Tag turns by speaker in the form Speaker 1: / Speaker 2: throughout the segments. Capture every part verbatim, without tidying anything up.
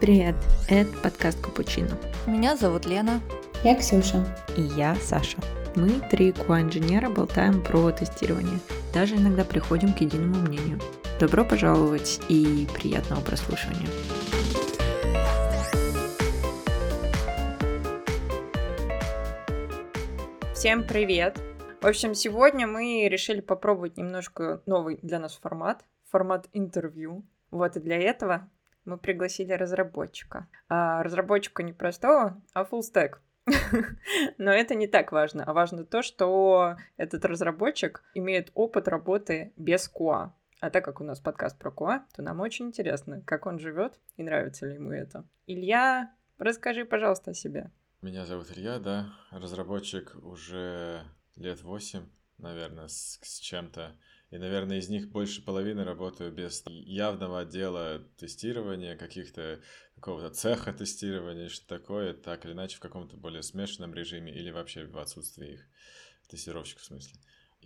Speaker 1: Привет, это подкаст Капучино.
Speaker 2: Меня зовут Лена.
Speaker 3: Я Ксюша.
Speaker 4: И я Саша.
Speaker 1: Мы, три ку эй-инженера, болтаем про тестирование. Даже иногда приходим к единому мнению. Добро пожаловать и приятного прослушивания.
Speaker 4: Всем привет! В общем, сегодня мы решили попробовать немножко новый для нас формат. Формат интервью. Вот и для этого мы пригласили разработчика. А разработчика не простого, а фуллстек. Но это не так важно. А важно то, что этот разработчик имеет опыт работы без ку эй. А так как у нас подкаст про ку эй, то нам очень интересно, как он живет и нравится ли ему это. Илья, расскажи, пожалуйста, о себе.
Speaker 5: Меня зовут Илья, да, разработчик уже лет восемь, наверное, с, с чем-то. И, наверное, из них больше половины работаю без явного отдела тестирования, каких-то какого-то цеха тестирования, что такое, так или иначе в каком-то более смешанном режиме или вообще в отсутствии их, тестировщиков в смысле.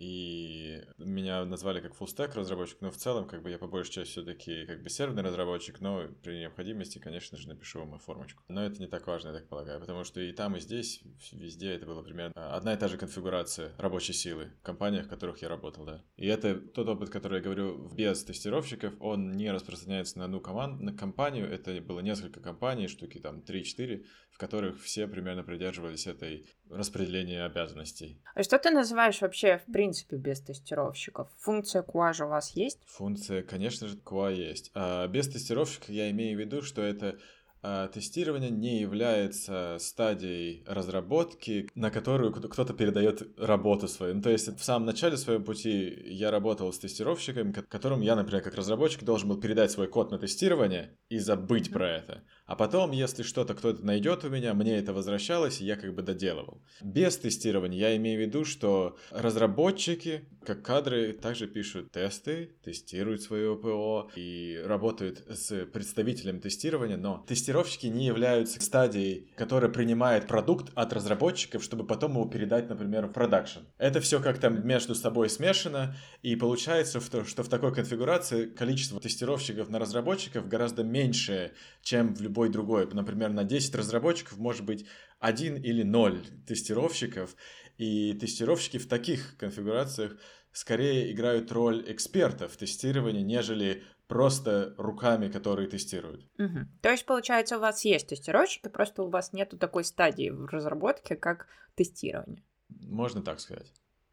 Speaker 5: И меня назвали как фуллстек разработчик, но в целом как бы я по большей части все-таки как бы серверный разработчик, но при необходимости, конечно же, напишу вам формочку. Но это не так важно, я так полагаю, потому что и там, и здесь, везде это было примерно одна и та же конфигурация рабочей силы в компаниях, в которых я работал, да. И это тот опыт, который я говорю, без тестировщиков, он не распространяется на одну команду, на компанию, это было несколько компаний, штуки там три-четыре, в которых все примерно придерживались этой распределения обязанностей.
Speaker 4: А что ты называешь вообще, в принципе, без тестировщиков? Функция ку эй же у вас есть?
Speaker 5: Функция, конечно же, ку эй есть. А без тестировщика я имею в виду, что это а, тестирование не является стадией разработки, на которую кто-то передает работу свою. Ну, то есть в самом начале своего пути я работал с тестировщиками, которым я, например, как разработчик должен был передать свой код на тестирование и забыть mm-hmm. про это. А потом, если что-то кто-то найдет у меня, мне это возвращалось, и я как бы доделывал. Без тестирования я имею в виду, что разработчики, как кадры, также пишут тесты, тестируют свое ПО и работают с представителем тестирования, но тестировщики не являются стадией, которая принимает продукт от разработчиков, чтобы потом его передать, например, в продакшн. Это все как-то между собой смешано, и получается, что в такой конфигурации количество тестировщиков на разработчиков гораздо меньше, чем в любой другой. Например, на десять разработчиков может быть один или ноль тестировщиков, и тестировщики в таких конфигурациях скорее играют роль экспертов в тестировании, нежели просто руками, которые тестируют.
Speaker 4: Угу. То есть, получается, у вас есть тестировщики, просто у вас нету такой стадии в разработке, как тестирование.
Speaker 5: Можно так сказать.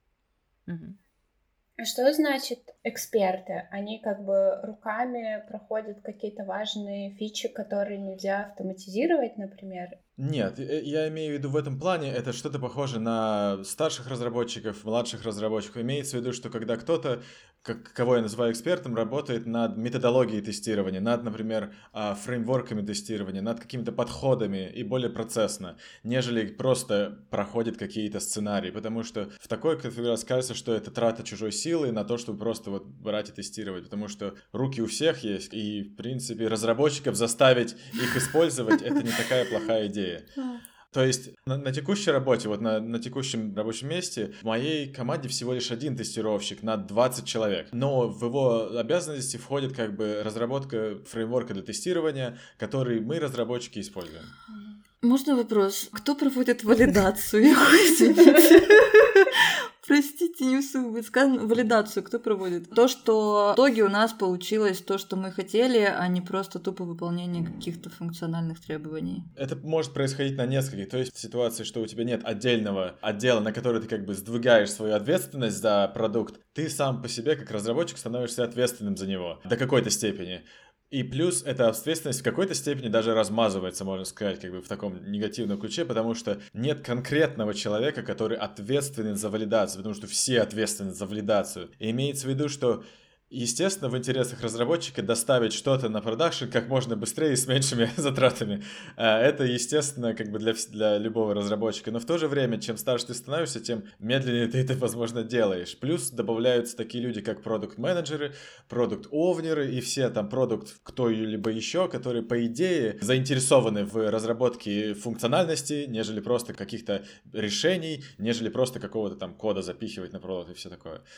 Speaker 4: Угу.
Speaker 3: А что значит эксперты? Они как бы руками проходят какие-то важные фичи, которые нельзя автоматизировать, например?
Speaker 5: Нет, я имею в виду в этом плане, это что-то похоже на старших разработчиков, младших разработчиков. Имеется в виду, что когда кто-то, как, кого я называю экспертом, работает над методологией тестирования, над, например, фреймворками тестирования, над какими-то подходами и более процессно, нежели просто проходит какие-то сценарии. Потому что в такой конфигурации кажется, что это трата чужой силы на то, чтобы просто вот брать и тестировать. Потому что руки у всех есть, и, в принципе, разработчиков заставить их использовать — это не такая плохая идея. То есть на, на текущей работе, вот на, на текущем рабочем месте, в моей команде всего лишь один тестировщик на двадцать человек. Но в его обязанности входит как бы разработка фреймворка для тестирования, который мы, разработчики, используем.
Speaker 2: Можно вопрос? Кто проводит валидацию? Извините. Простите, не успела быть сказано. Валидацию кто проводит? То, что в итоге у нас получилось то, что мы хотели, а не просто тупо выполнение каких-то функциональных требований.
Speaker 5: Это может происходить на нескольких. То есть в ситуации, что у тебя нет отдельного отдела, на который ты как бы сдвигаешь свою ответственность за продукт, ты сам по себе, как разработчик, становишься ответственным за него до какой-то степени. И плюс эта ответственность в какой-то степени даже размазывается, можно сказать, как бы в таком негативном ключе, потому что нет конкретного человека, который ответственен за валидацию, потому что все ответственны за валидацию. И имеется в виду, что, естественно, в интересах разработчика доставить что-то на продакшн как можно быстрее и с меньшими затратами. Это, естественно, как бы для, для любого разработчика. Но в то же время, чем старше ты становишься, тем медленнее ты это, возможно, делаешь. Плюс добавляются такие люди, как продукт-менеджеры, продукт-овнеры и все там продукт кто-либо еще, которые, по идее, заинтересованы в разработке функциональности, нежели просто каких-то решений, нежели просто какого-то там кода запихивать на продукт и все такое.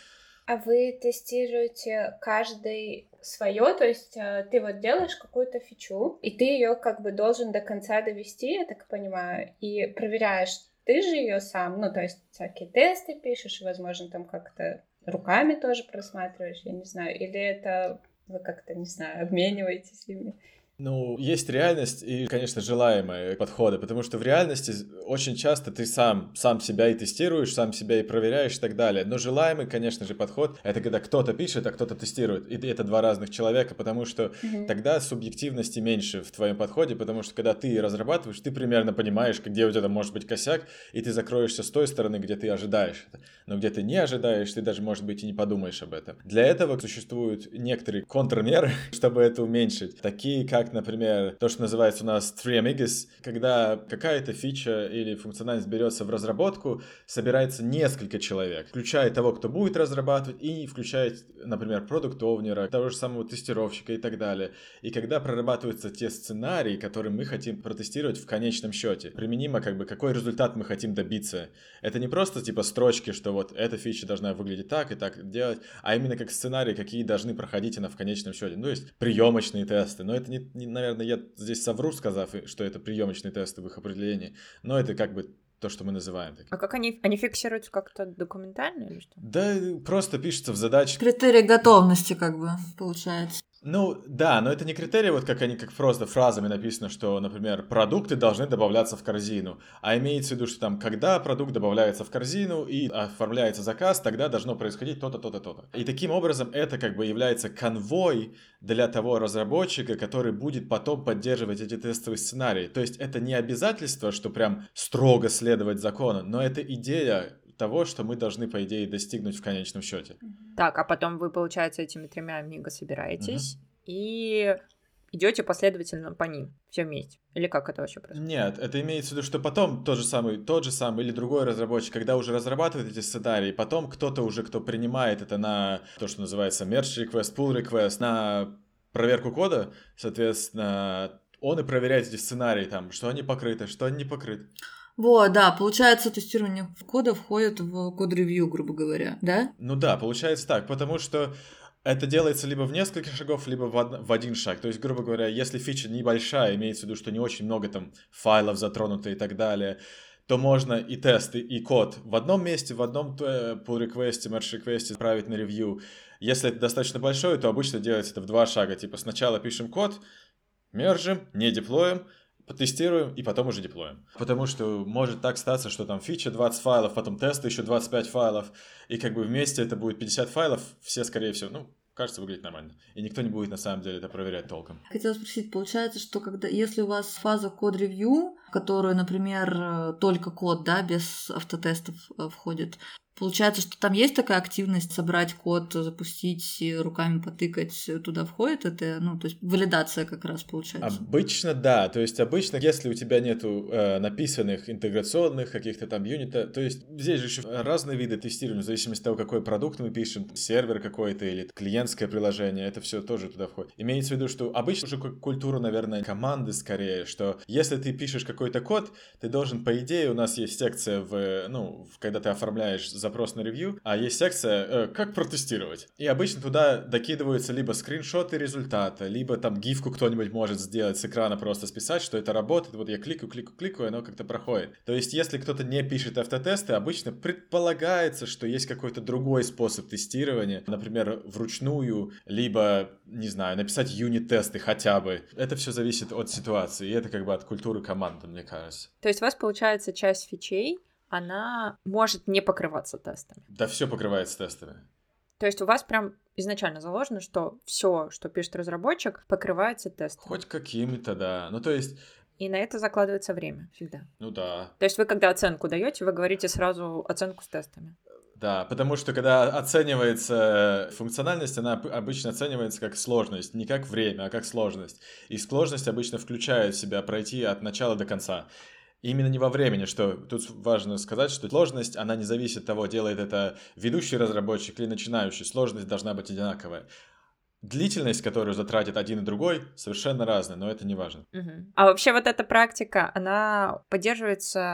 Speaker 3: А вы тестируете каждый свое, то есть ты вот делаешь какую-то фичу, и ты ее как бы должен до конца довести, я так понимаю, и проверяешь, ты же ее сам, ну, то есть всякие тесты пишешь, возможно, там как-то руками тоже просматриваешь, я не знаю, или это вы как-то, не знаю, обмениваетесь ими?
Speaker 5: Ну, есть реальность и, конечно, желаемые подходы, потому что в реальности очень часто ты сам, сам себя и тестируешь, сам себя и проверяешь и так далее. Но желаемый, конечно же, подход — это когда кто-то пишет, а кто-то тестирует. И это два разных человека, потому что mm-hmm. тогда субъективности меньше в твоем подходе, потому что когда ты разрабатываешь, ты примерно понимаешь, где у тебя может быть косяк, и ты закроешься с той стороны, где ты ожидаешь это. Но где ты не ожидаешь, ты даже, может быть, и не подумаешь об этом. Для этого существуют некоторые контрмеры, чтобы это уменьшить, такие как, например, то, что называется у нас Three Amigos, когда какая-то фича или функциональность берется в разработку, собирается несколько человек, включая того, кто будет разрабатывать, и включая, например, продукт-овнера, того же самого тестировщика и так далее. И когда прорабатываются те сценарии, которые мы хотим протестировать в конечном счете, применимо как бы какой результат мы хотим добиться. Это не просто типа строчки, что вот эта фича должна выглядеть так и так делать, а именно как сценарий, какие должны проходить она в конечном счете. Ну, то есть приемочные тесты. Но это не, не наверное, я здесь совру, сказав, что это приемочные тесты в их определении, но это как бы то, что мы называем.
Speaker 4: А как они, они фиксируются как-то документально или что?
Speaker 5: Да, просто пишется в задаче.
Speaker 2: Критерии готовности, как бы, получается.
Speaker 5: Ну, да, но это не критерии, вот как они, как просто фразами написано, что, например, продукты должны добавляться в корзину, а имеется в виду, что там, когда продукт добавляется в корзину и оформляется заказ, тогда должно происходить то-то, то-то, то-то. И таким образом это как бы является конвой для того разработчика, который будет потом поддерживать эти тестовые сценарии. То есть это не обязательство, что прям строго следовать закону, но это идея того, что мы должны, по идее, достигнуть в конечном счете.
Speaker 4: Так, а потом вы, получается, этими тремя амиго собираетесь угу. и идете последовательно по ним все вместе. Или как это вообще происходит?
Speaker 5: Нет, это имеется в виду, что потом тот же самый, тот же самый или другой разработчик, когда уже разрабатывает эти сценарии, потом кто-то уже, кто принимает это на то, что называется merge request, pull request, на проверку кода, соответственно, он и проверяет эти сценарии, там, что они покрыты, что они не покрыты.
Speaker 2: Вот, да, получается, тестирование кода входит в код-ревью, грубо говоря, да?
Speaker 5: Ну да, получается так, потому что это делается либо в несколько шагов, либо в, од... в один шаг. То есть, грубо говоря, если фича небольшая, имеется в виду, что не очень много там файлов затронуто и так далее, то можно и тесты, и код в одном месте, в одном pull request, merge request отправить на ревью. Если это достаточно большое, то обычно делается это в два шага. Типа сначала пишем код, мержим, не деплоим, потестируем и потом уже деплоим. Потому что может так статься, что там фича двадцать файлов, потом тесты еще двадцать пять файлов, и как бы вместе это будет пятьдесят файлов, все, скорее всего, ну, кажется, выглядит нормально. И никто не будет на самом деле это проверять толком.
Speaker 2: Хотела спросить, получается, что когда, если у вас фаза код-ревью, в которую, например, только код, да, без автотестов входит, получается, что там есть такая активность собрать код, запустить, руками потыкать, туда входит это, ну, то есть валидация как раз получается?
Speaker 5: Обычно да, то есть обычно, если у тебя нету э, написанных интеграционных каких-то там юнитов, то есть здесь же еще разные виды тестирования, в зависимости от того, какой продукт мы пишем, сервер какой-то или клиентское приложение, это все тоже туда входит. Имеется в виду, что обычно уже культура, наверное, команды скорее, что если ты пишешь какой-то код, ты должен, по идее, у нас есть секция, в, ну, когда ты оформляешь запрос на ревью, а есть секция э, «Как протестировать». И обычно туда докидываются либо скриншоты результата, либо там гифку кто-нибудь может сделать с экрана, просто списать, что это работает. Вот я кликаю, кликаю, кликаю, и оно как-то проходит. То есть, если кто-то не пишет автотесты, обычно предполагается, что есть какой-то другой способ тестирования, например, вручную, либо, не знаю, написать юнит-тесты хотя бы. Это все зависит от ситуации, и это как бы от культуры команды, мне кажется.
Speaker 4: То есть у вас, получается, часть фичей, она может не покрываться тестами.
Speaker 5: Да, все покрывается тестами.
Speaker 4: То есть у вас прям изначально заложено, что все, что пишет разработчик, покрывается тестами.
Speaker 5: Хоть какими-то, да. Ну, то есть...
Speaker 4: И на это закладывается время всегда.
Speaker 5: Ну да.
Speaker 4: То есть вы, когда оценку даете, вы говорите сразу оценку с тестами.
Speaker 5: Да, потому что когда оценивается функциональность, она обычно оценивается как сложность, не как время, а как сложность. И сложность обычно включает в себя пройти от начала до конца. Именно не во времени, что тут важно сказать, что сложность, она не зависит от того, делает это ведущий разработчик или начинающий. Сложность должна быть одинаковая. Длительность, которую затратит один и другой, совершенно разная, но это не важно.
Speaker 4: Угу. А вообще вот эта практика, она поддерживается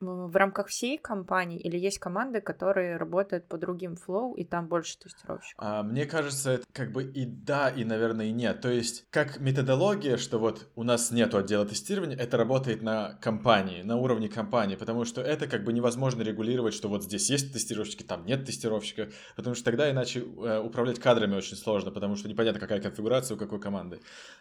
Speaker 4: в рамках всей компании или есть команды, которые работают по другим флоу, и там больше тестировщиков?
Speaker 5: А, мне кажется, это как бы и да, и, наверное, и нет. То есть, как методология, что вот у нас нету отдела тестирования, это работает на компании, на уровне компании, потому что это как бы невозможно регулировать, что вот здесь есть тестировщики, там нет тестировщика, потому что тогда иначе э, управлять кадрами очень сложно, потому что непонятно, какая конфигурация у какой команды.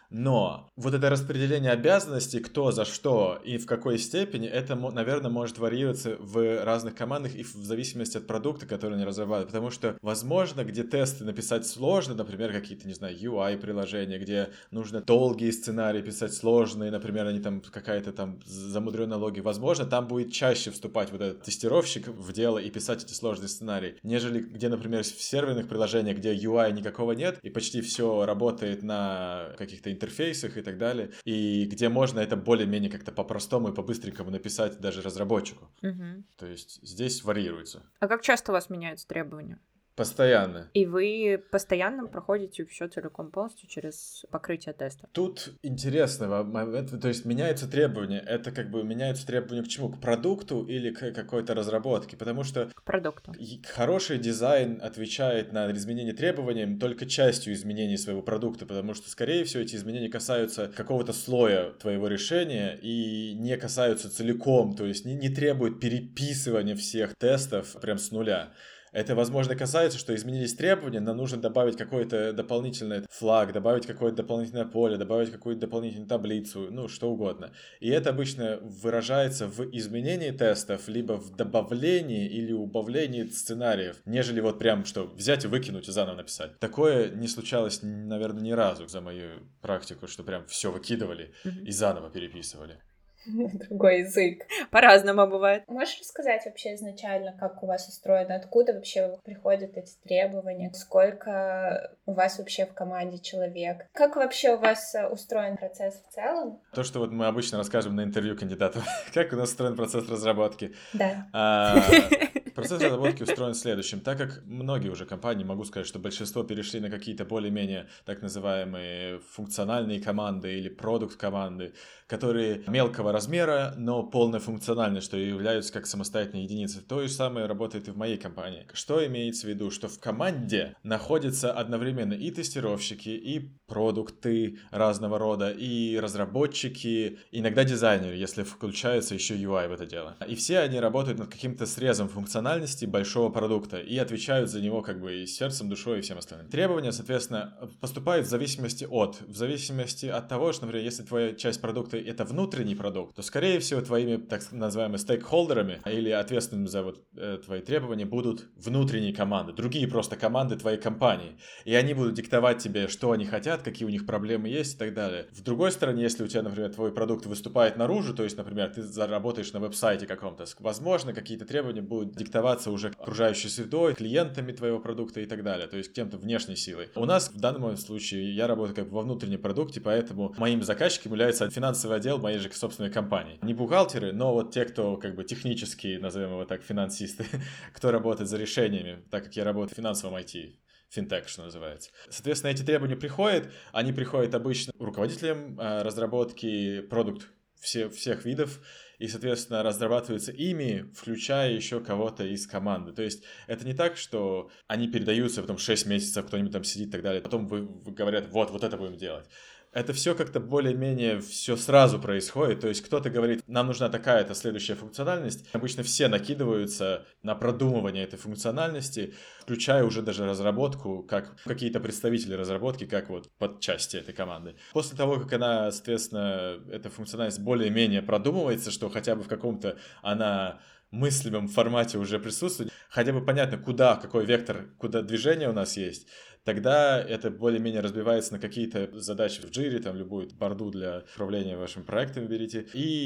Speaker 5: Но вот это распределение обязанностей, кто за что и в какой степени, это, наверное, может варьироваться в разных командах и в зависимости от продукта, который они разрабатывают. Потому что, возможно, где тесты написать сложно, например, какие-то, не знаю, ю ай-приложения, где нужно долгие сценарии писать сложные, например, они там какая-то там замудренная логика, возможно, там будет чаще вступать вот этот тестировщик в дело и писать эти сложные сценарии, нежели где, например, в серверных приложениях, где ю ай никакого нет, и почти все работает на каких-то интерфейсах и так далее, и где можно это более-менее как-то по-простому и по-быстренькому написать даже разработчику.
Speaker 4: Угу.
Speaker 5: То есть здесь варьируется.
Speaker 4: А как часто у вас меняются требования?
Speaker 5: Постоянно.
Speaker 4: И вы постоянно проходите все целиком полностью через покрытие теста?
Speaker 5: Тут интересно, то есть меняются требования. Это как бы меняются требования к чему? К продукту или к какой-то разработке? Потому что
Speaker 4: к продукту.
Speaker 5: Хороший дизайн отвечает на изменение требований только частью изменений своего продукта, потому что, скорее всего, эти изменения касаются какого-то слоя твоего решения и не касаются целиком, то есть не, не требуют переписывания всех тестов прям с нуля. Это, возможно, касается, что изменились требования, нам нужно добавить какой-то дополнительный флаг, добавить какое-то дополнительное поле, добавить какую-то дополнительную таблицу, ну, что угодно. И это обычно выражается в изменении тестов, либо в добавлении или убавлении сценариев, нежели вот прям, что взять и выкинуть и заново написать. Такое не случалось, наверное, ни разу за мою практику, что прям все выкидывали mm-hmm. и заново переписывали.
Speaker 3: Другой язык.
Speaker 4: По-разному бывает.
Speaker 3: Можешь рассказать вообще изначально, как у вас устроено, откуда вообще приходят эти требования, сколько у вас вообще в команде человек, как вообще у вас устроен процесс в целом?
Speaker 5: То, что вот мы обычно расскажем на интервью кандидатов, как у нас устроен процесс разработки.
Speaker 3: Да.
Speaker 5: А, процесс разработки устроен следующим. Так как многие уже компании, могу сказать, что большинство перешли на какие-то более-менее так называемые функциональные команды или продукт-команды, которые мелкого размера, но полной функциональной, что являются как самостоятельные единицы. То же самое работает и в моей компании. Что имеется в виду? Что в команде находятся одновременно и тестировщики, и продукты разного рода, и разработчики, иногда дизайнеры, если включается еще ю ай в это дело. И все они работают над каким-то срезом функциональности большого продукта и отвечают за него как бы и сердцем, душой и всем остальным. Требования, соответственно, поступают в зависимости от, в зависимости от того, что, например, если твоя часть продукта — это внутренний продукт, то, скорее всего, твоими, так называемыми, стейкхолдерами или ответственными за вот э, твои требования будут внутренние команды, другие просто команды твоей компании. И они будут диктовать тебе, что они хотят, какие у них проблемы есть и так далее. В другой стороне, если у тебя, например, твой продукт выступает наружу, то есть, например, ты заработаешь на веб-сайте каком-то, возможно, какие-то требования будут диктоваться уже окружающей средой, клиентами твоего продукта и так далее, то есть кем-то внешней силой. У нас в данном случае я работаю как бы во внутреннем продукте, поэтому моим заказчиком является финансовый отдел моей же собственной компании. Не бухгалтеры, но вот те, кто как бы технические, назовем его так, финансисты, кто работает за решениями, так как я работаю в финансовом ай ти. Финтех, что называется. Соответственно, эти требования приходят, они приходят обычно руководителям э, разработки продукт все, всех видов, и, соответственно, разрабатываются ими, включая еще кого-то из команды. То есть это не так, что они передаются, потом шесть месяцев кто-нибудь там сидит и так далее, потом вы, вы говорят, вот, вот это будем делать. Это все как-то более-менее все сразу происходит, то есть кто-то говорит, нам нужна такая-то следующая функциональность, обычно все накидываются на продумывание этой функциональности, включая уже даже разработку, как какие-то представители разработки, как вот подчасти этой команды. После того, как она, соответственно, эта функциональность более-менее продумывается, что хотя бы в каком-то она мыслимом формате уже присутствует, хотя бы понятно, куда, какой вектор, куда движение у нас есть, тогда это более-менее разбивается на какие-то задачи в джире, там любую борду для управления вашими проектами берите,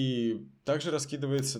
Speaker 5: и также раскидывается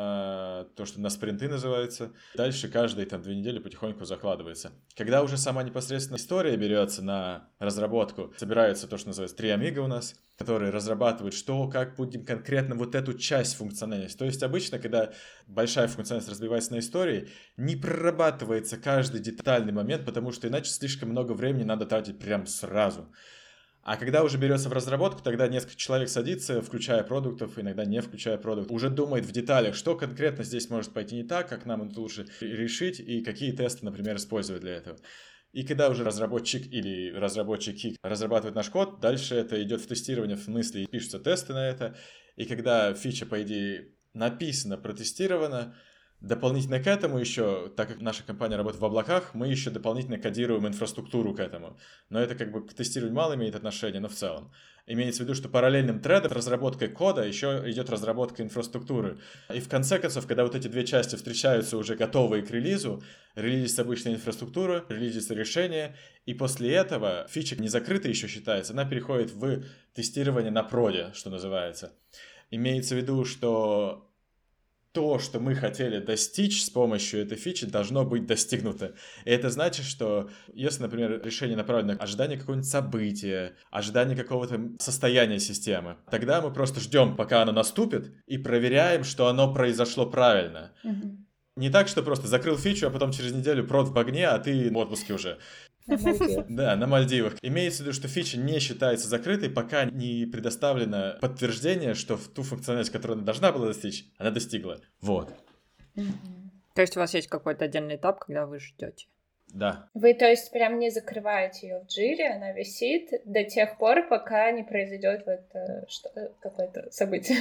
Speaker 5: на то, что на спринты называется. Дальше каждые там две недели потихоньку закладывается. Когда уже сама непосредственно история берется на разработку, собирается то, что называется три амиго у нас, которые разрабатывают, что, как будем конкретно вот эту часть функциональности. То есть обычно, когда большая функциональность разбивается на истории, не прорабатывается каждый детальный момент, потому что иначе слишком много времени надо тратить прям сразу. А когда уже берется в разработку, тогда несколько человек садится, включая продуктов, иногда не включая продуктов, уже думает в деталях, что конкретно здесь может пойти не так, как нам это лучше решить и какие тесты, например, использовать для этого. И когда уже разработчик или разработчики разрабатывают наш код, дальше это идет в тестирование в смысле, пишутся тесты на это. И когда фича, по идее, написана, протестирована, дополнительно к этому еще, так как наша компания работает в облаках, мы еще дополнительно кодируем инфраструктуру к этому. Но это как бы к тестированию мало имеет отношение, но в целом. Имеется в виду, что параллельным тредом разработкой кода еще идет разработка инфраструктуры. И в конце концов, когда вот эти две части встречаются уже готовые к релизу, релизится обычная инфраструктура, релизится решение, и после этого фича не закрыта еще считается, она переходит в тестирование на проде, что называется. Имеется в виду, что то, что мы хотели достичь с помощью этой фичи, должно быть достигнуто. И это значит, что если, например, решение направлено на ожидание какого-нибудь события, ожидание какого-то состояния системы, тогда мы просто ждем, пока оно наступит, и проверяем, что оно произошло правильно. Mm-hmm. Не так, что просто закрыл фичу, а потом через неделю прод в огне, а ты в отпуске уже.
Speaker 3: На Мальдивах.
Speaker 5: Да, на Мальдивах. Имеется в виду, что фича не считается закрытой, пока не предоставлено подтверждение, что в ту функциональность, которую она должна была достичь, она достигла. Вот.
Speaker 4: Mm-hmm. То есть у вас есть какой-то отдельный этап, когда вы ждете?
Speaker 5: Да.
Speaker 3: Вы, то есть, прям не закрываете ее в джире, она висит до тех пор, пока не произойдет вот что, какое-то событие.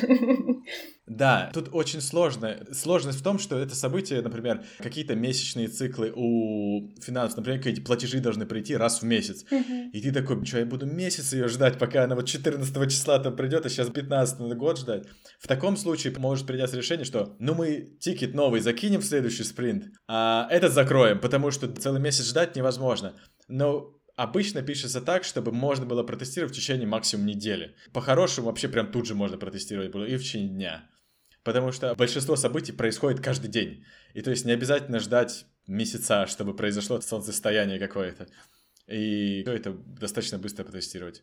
Speaker 5: Да, тут очень сложно. Сложность в том, что это событие, например, какие-то месячные циклы у финансов, например, какие-то платежи должны прийти раз в месяц. Uh-huh. И ты такой, что я буду месяц ее ждать, пока она вот четырнадцатого числа там придет, а сейчас пятнадцатого надо год ждать. В таком случае может приняться решение, что ну мы тикет новый закинем в следующий спринт, а этот закроем, потому что целый месяц ждать невозможно. Но обычно пишется так, чтобы можно было протестировать в течение максимум недели. По-хорошему вообще прям тут же можно протестировать было и в течение дня. Потому что большинство событий происходит каждый день. И то есть не обязательно ждать месяца, чтобы произошло солнцестояние какое-то. И все это достаточно быстро протестировать.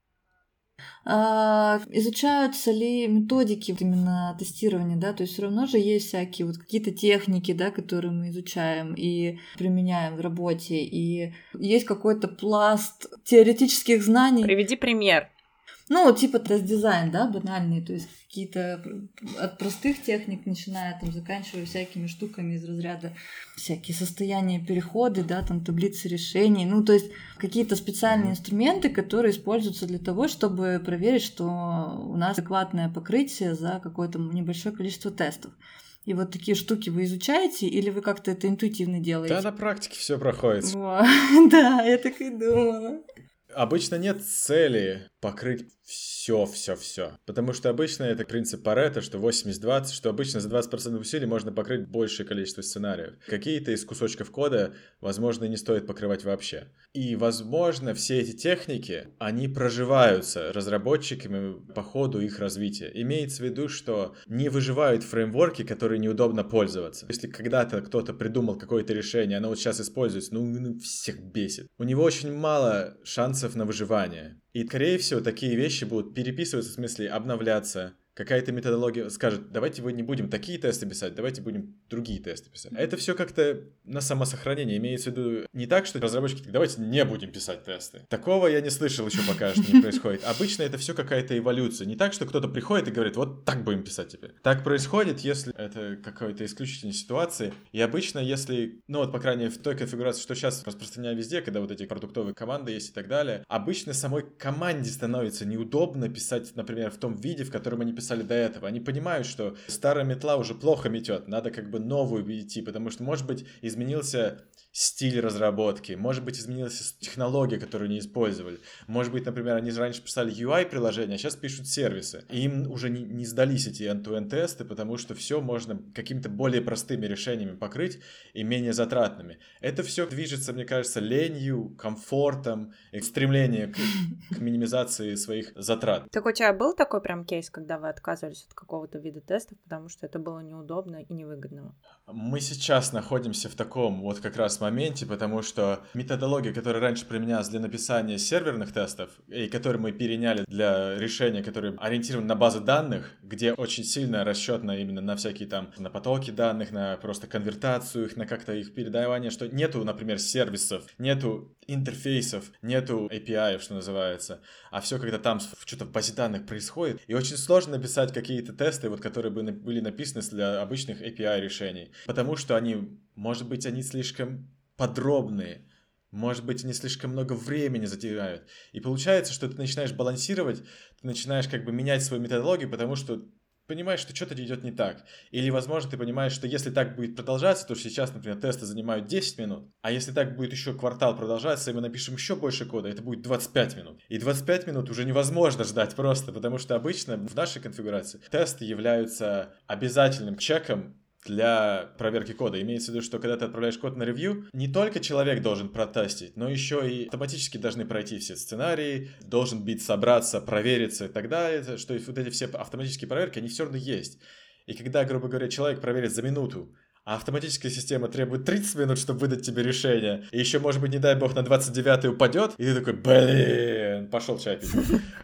Speaker 2: А, изучаются ли методики именно тестирования, да, то есть все равно же есть всякие вот какие-то техники, да, которые мы изучаем и применяем в работе, и есть какой-то пласт теоретических знаний.
Speaker 4: Приведи пример.
Speaker 2: Ну, типа тест-дизайн, да, банальный, то есть какие-то от простых техник, начиная там, заканчивая всякими штуками из разряда всякие состояния, переходы, да, там таблицы решений, ну, то есть какие-то специальные инструменты, которые используются для того, чтобы проверить, что у нас адекватное покрытие за какое-то небольшое количество тестов. И вот такие штуки вы изучаете, или вы как-то это интуитивно делаете?
Speaker 5: Да, на практике все проходит.
Speaker 2: Да, я так и думала.
Speaker 5: Обычно нет цели покрыть все-все-все. Потому что обычно это принцип Парето, что восемьдесят двадцать, что обычно за двадцать процентов усилий можно покрыть большее количество сценариев. Какие-то из кусочков кода, возможно, не стоит покрывать вообще. И, возможно, все эти техники, они проживаются разработчиками по ходу их развития. Имеется в виду, что не выживают фреймворки, которые неудобно пользоваться. Если когда-то кто-то придумал какое-то решение, оно вот сейчас используется, ну, ну всех бесит. У него очень мало шансов на выживание. И, скорее всего, такие вещи будут переписываться, в смысле обновляться. Какая-то методология скажет, давайте мы не будем такие тесты писать, давайте будем другие тесты писать. А это все как-то на самосохранение. Имеется в виду не так, что разработчики такие, давайте не будем писать тесты. Такого я не слышал еще пока, что не происходит. Обычно это все какая-то эволюция. Не так, что кто-то приходит и говорит, вот так будем писать теперь. Так происходит, если это какая-то исключительная ситуация. И обычно, если, ну вот, по крайней мере, в той конфигурации, что сейчас распространяю везде, когда вот эти продуктовые команды есть и так далее, обычно самой команде становится неудобно писать, например, в том виде, в котором они писали до этого. Они понимают, что старая метла уже плохо метет, надо как бы новую идти, потому что, может быть, изменился стиль разработки, может быть, изменилась технология, которую они использовали. Может быть, например, они раньше писали ю ай-приложения, а сейчас пишут сервисы. И им уже не, не сдались эти end-to-end тесты, потому что все можно какими-то более простыми решениями покрыть и менее затратными. Это все движется, мне кажется, ленью, комфортом, стремлением к, к минимизации своих затрат.
Speaker 4: Так у тебя был такой прям кейс, когда вы отказывались от какого-то вида тестов, потому что это было неудобно и невыгодно.
Speaker 5: Мы сейчас находимся в таком вот как раз моменте, потому что методология, которая раньше применялась для написания серверных тестов, и которые мы переняли для решения, которые ориентированы на базы данных, где очень сильно расчетно именно на всякие там, на потоки данных, на просто конвертацию их, на как-то их передавание, что нету, например, сервисов, нету интерфейсов, нету эй пи ай, что называется, а все когда там что-то в базе данных происходит, и очень сложно написать какие-то тесты, вот, которые бы были написаны для обычных эй пи ай решений, потому что они, может быть, они слишком подробные, может быть, они слишком много времени затирают, и получается, что ты начинаешь балансировать, ты начинаешь как бы менять свою методологию, потому что понимаешь, что что-то идет не так. Или, возможно, ты понимаешь, что если так будет продолжаться, то сейчас, например, тесты занимают десять минут, а если так будет еще квартал продолжаться, и мы напишем еще больше кода, это будет двадцать пять минут. И двадцать пять минут уже невозможно ждать просто, потому что обычно в нашей конфигурации тесты являются обязательным чеком для проверки кода. Имеется в виду, что когда ты отправляешь код на ревью, не только человек должен протестить, но еще и автоматически должны пройти все сценарии, должен бит собраться, провериться и так далее, что вот эти все автоматические проверки, они все равно есть. И когда, грубо говоря, человек проверит за минуту, а автоматическая система требует тридцать минут, чтобы выдать тебе решение, и еще, может быть, не дай бог, на двадцать девятый упадет, и ты такой, блин, пошел чай пить.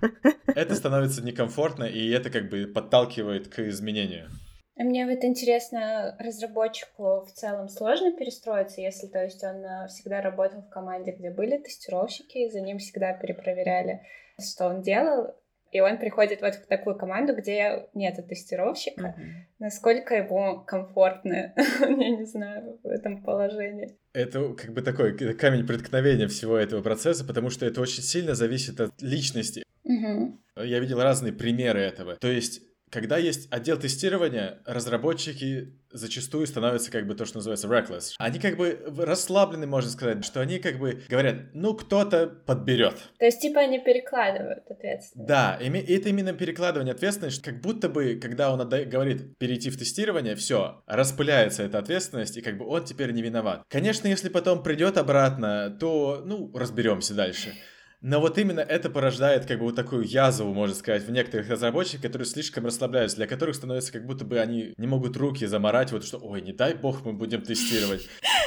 Speaker 5: Это становится некомфортно, и это как бы подталкивает к изменению.
Speaker 3: Мне вот интересно, разработчику в целом сложно перестроиться, если, то есть, он всегда работал в команде, где были тестировщики, и за ним всегда перепроверяли, что он делал, и он приходит вот в такую команду, где нет тестировщика. Mm-hmm. Насколько ему комфортно, я не знаю, в этом положении.
Speaker 5: Это как бы такой камень преткновения всего этого процесса, потому что это очень сильно зависит от личности. Mm-hmm. Я видел разные примеры этого. То есть когда есть отдел тестирования, разработчики зачастую становятся как бы то, что называется reckless. Они как бы расслаблены, можно сказать, что они как бы говорят, ну, кто-то подберет.
Speaker 3: То есть, типа, они перекладывают ответственность.
Speaker 5: Да, и это именно перекладывание ответственности, как будто бы, когда он отда- говорит перейти в тестирование, все, распыляется эта ответственность, и как бы он теперь не виноват. Конечно, если потом придет обратно, то, ну, разберемся дальше. Но вот именно это порождает как бы вот такую язву, можно сказать, в некоторых разработчиках, которые слишком расслабляются, для которых становится как будто бы они не могут руки заморать, вот что, ой, не дай бог мы будем тестировать.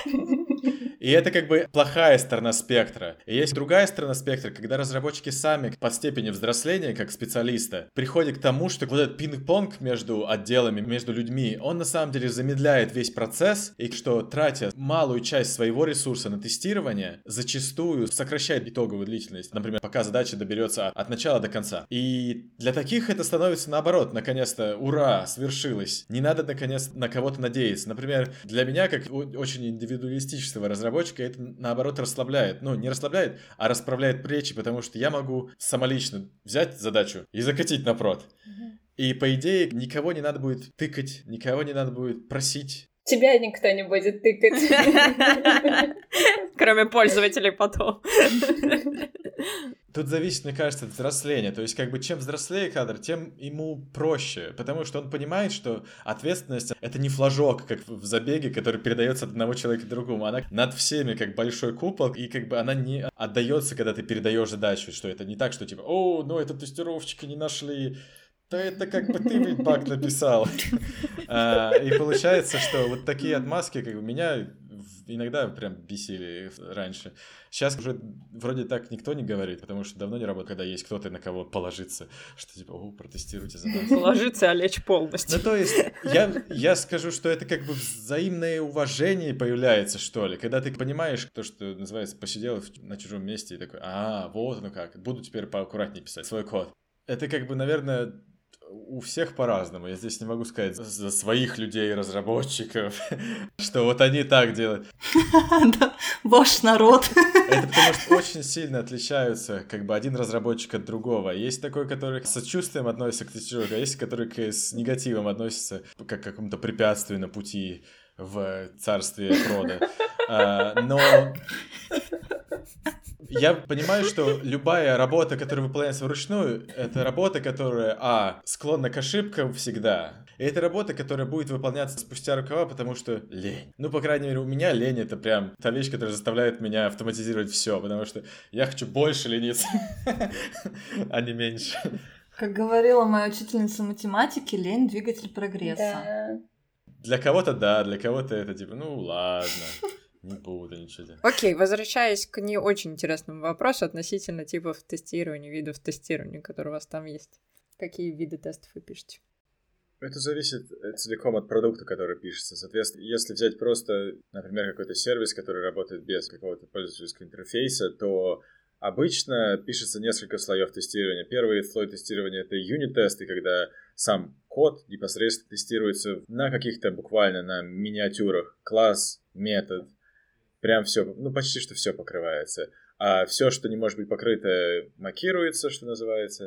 Speaker 5: И это как бы плохая сторона спектра. И есть другая сторона спектра, когда разработчики сами под степенью взросления, как специалиста, приходят к тому, что вот этот пинг-понг между отделами, между людьми, он на самом деле замедляет весь процесс, и что, тратя малую часть своего ресурса на тестирование, зачастую сокращает итоговую длительность. Например, пока задача доберется от начала до конца. И для таких это становится наоборот, наконец-то, ура, свершилось. Не надо, наконец, на кого-то надеяться. Например, для меня, как очень индивидуалистического разработчика, это, наоборот, расслабляет. Ну, не расслабляет, а расправляет плечи, потому что я могу самолично взять задачу и закатить на прод. Mm-hmm. И, по идее, никого не надо будет тыкать, никого не надо будет просить.
Speaker 3: Тебя никто не будет тыкать.
Speaker 4: Кроме пользователей потом.
Speaker 5: Тут зависит, мне кажется, от взросления. То есть, как бы, чем взрослее кадр, тем ему проще. Потому что он понимает, что ответственность — это не флажок, как в забеге, который передается от одного человека к другому. Она над всеми, как большой купол, и как бы она не отдается, когда ты передаешь задачу. Что это не так, что типа, о, ну это тестировщики не нашли. Да это как бы ты ведь баг написал. а, и получается, что вот такие отмазки как бы меня иногда прям бесили раньше. Сейчас уже вроде так никто не говорит, потому что давно не работает, когда есть кто-то, на кого положиться, что типа, о, протестируйте за нас.
Speaker 4: Положиться, а лечь полностью.
Speaker 5: Ну, то есть, я, я скажу, что это как бы взаимное уважение появляется, что ли, когда ты понимаешь то, что называется, посидел на чужом месте и такой, а, вот оно как, буду теперь поаккуратнее писать свой код. Это как бы, наверное, у всех по-разному. Я здесь не могу сказать за своих людей, разработчиков, что вот они так делают.
Speaker 2: Да, ваш народ.
Speaker 5: Это потому что очень сильно отличаются как бы один разработчик от другого. Есть такой, который с сочувствием относится к тестировке, а есть, который с негативом относится как к какому-то препятствию на пути в царстве прода. А, но я понимаю, что любая работа, которая выполняется вручную, это работа, которая, а, склонна к ошибкам всегда, и это работа, которая будет выполняться спустя рукава, потому что лень. Ну, по крайней мере, у меня лень — это прям та вещь, которая заставляет меня автоматизировать все, потому что я хочу больше лениться, а не меньше.
Speaker 2: Как говорила моя учительница математики, лень — двигатель прогресса.
Speaker 3: Да.
Speaker 5: Для кого-то да, для кого-то это типа, ну ладно, не буду ничего делать.
Speaker 4: Окей, возвращаясь к не очень интересному вопросу относительно типов тестирования, видов тестирования, которые у вас там есть. Какие виды тестов вы пишете?
Speaker 5: Это зависит целиком от продукта, который пишется. Соответственно, если взять просто, например, какой-то сервис, который работает без какого-то пользовательского интерфейса, то обычно пишется несколько слоев тестирования. Первый слой тестирования — это юнит-тесты, когда сам код непосредственно тестируется на каких-то буквально на миниатюрах. Класс, метод, прям все, ну почти что все покрывается. А все, что не может быть покрыто, макируется, что называется,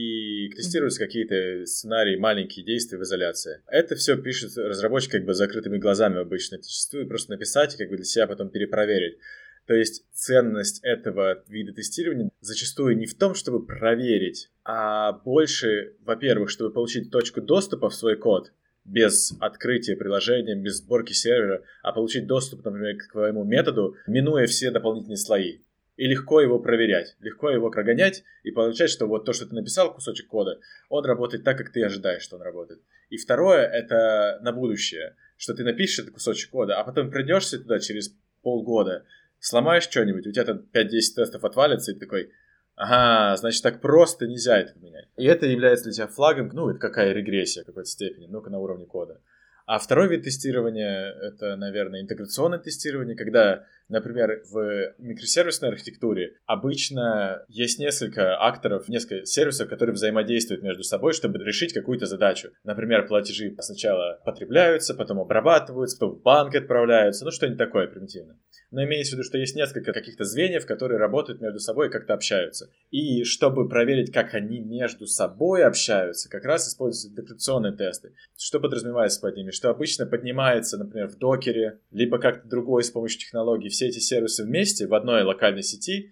Speaker 5: и тестируются mm-hmm. какие-то сценарии, маленькие действия в изоляции. Это все пишет разработчик как бы закрытыми глазами обычно. Это зачастую просто написать и как бы для себя потом перепроверить. То есть ценность этого вида тестирования зачастую не в том, чтобы проверить, а больше, во-первых, чтобы получить точку доступа в свой код, без открытия приложения, без сборки сервера, а получить доступ, например, к твоему методу, минуя все дополнительные слои. И легко его проверять, легко его прогонять и получать, что вот то, что ты написал, кусочек кода, он работает так, как ты ожидаешь, что он работает. И второе, это на будущее, что ты напишешь этот кусочек кода, а потом придешься туда через полгода, сломаешь что-нибудь, у тебя там пять-десять тестов отвалится, и ты такой, ага, значит, так просто нельзя это поменять. И это является для тебя флагом, ну, это какая регрессия в какой-то степени, ну-ка на уровне кода. А второй вид тестирования — это, наверное, интеграционное тестирование, когда, например, в микросервисной архитектуре обычно есть несколько акторов, несколько сервисов, которые взаимодействуют между собой, чтобы решить какую-то задачу. Например, платежи сначала потребляются, потом обрабатываются, потом в банк отправляются, ну что-нибудь такое примитивное. Но имеется в виду, что есть несколько каких-то звеньев, которые работают между собой и как-то общаются. И чтобы проверить, как они между собой общаются, как раз используются интеграционные тесты. Что подразумевается под ними? Что обычно поднимается, например, в докере, либо как-то другой с помощью технологий все эти сервисы вместе в одной локальной сети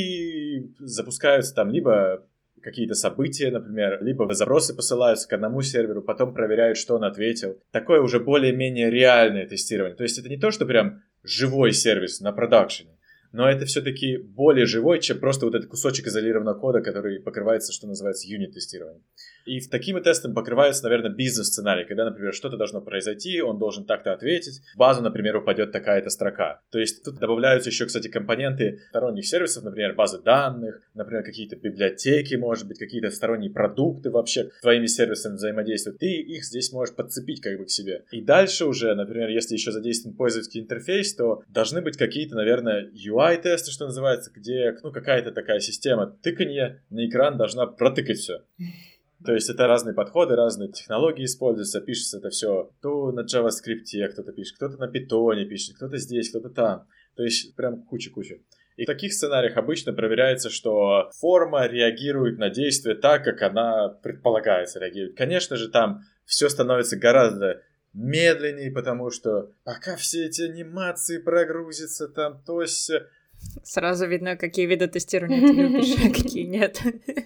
Speaker 5: и запускаются там либо какие-то события, например, либо запросы посылаются к одному серверу, потом проверяют, что он ответил. Такое уже более-менее реальное тестирование. То есть это не то, что прям живой сервис на продакшене, но это все-таки более живой, чем просто вот этот кусочек изолированного кода, который покрывается, что называется, юнит-тестированием. И в такими тестами покрывается, наверное, бизнес-сценарий, когда, например, что-то должно произойти, он должен так-то ответить, в базу, например, упадет такая-то строка. То есть тут добавляются еще, кстати, компоненты сторонних сервисов, например, базы данных, например, какие-то библиотеки, может быть, какие-то сторонние продукты вообще с твоими сервисами взаимодействуют. Ты их здесь можешь подцепить как бы к себе. И дальше уже, например, если еще задействован пользовательский интерфейс, то должны быть какие-то, наверное, ю ай-тесты, что называется, где, ну, какая-то такая система тыканья на экран должна протыкать все. То есть это разные подходы, разные технологии используются, пишется это все то на JavaScript кто-то пишет, кто-то на Python пишет, кто-то здесь, кто-то там. То есть прям куча-куча. И в таких сценариях обычно проверяется, что форма реагирует на действие так, как она предполагается реагировать. Конечно же, там все становится гораздо медленнее, потому что пока все эти анимации прогрузятся, там то есть...
Speaker 4: Сразу видно, какие виды тестирования ты любишь, а какие нет.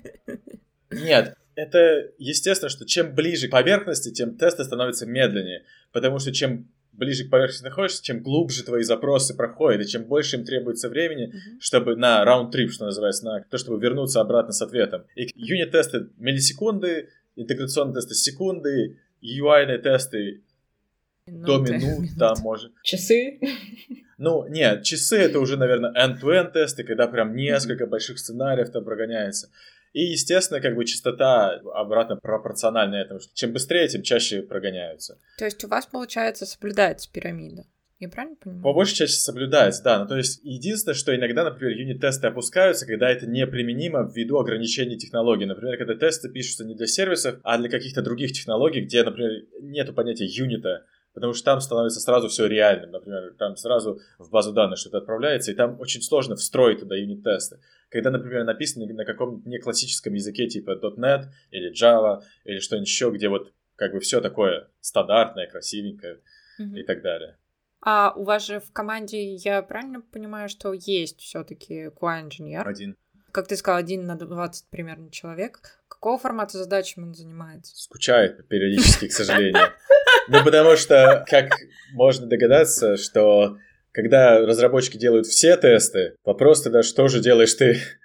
Speaker 5: Нет, это естественно, что чем ближе к поверхности, тем тесты становятся медленнее, потому что чем ближе к поверхности находишься, чем глубже твои запросы проходят, и чем больше им требуется времени, mm-hmm. чтобы на раунд-трип, что называется, на то, чтобы вернуться обратно с ответом. И юнит-тесты миллисекунды, интеграционные тесты секунды, ю ай-ные тесты до минут, там может.
Speaker 3: Часы?
Speaker 5: Ну, нет, часы это уже, наверное, end-to-end тесты, когда прям несколько mm-hmm. больших сценариев там прогоняется. И, естественно, как бы частота обратно пропорциональна этому. Чем быстрее, тем чаще прогоняются.
Speaker 4: То есть у вас, получается, соблюдается пирамида? Я правильно понимаю?
Speaker 5: По большей части соблюдается, да. Ну, то есть единственное, что иногда, например, юнит-тесты опускаются, когда это неприменимо ввиду ограничений технологий. Например, когда тесты пишутся не для сервисов, а для каких-то других технологий, где, например, нету понятия юнита, потому что там становится сразу все реальным. Например, там сразу в базу данных что-то отправляется, и там очень сложно встроить туда юнит-тесты. Когда, например, написано на каком-нибудь неклассическом языке типа .дот нет или Java или что-нибудь еще, где вот как бы все такое стандартное, красивенькое mm-hmm. и так далее.
Speaker 4: А у вас же в команде, я правильно понимаю, что есть все-таки кью эй-инженер?
Speaker 5: Один.
Speaker 4: Как ты сказал, один на двадцать примерно человек. Какого формата задач он занимается?
Speaker 5: Скучает периодически, к сожалению. Ну, потому что, как можно догадаться, что когда разработчики делают все тесты, вопрос тогда, что же делаешь ты?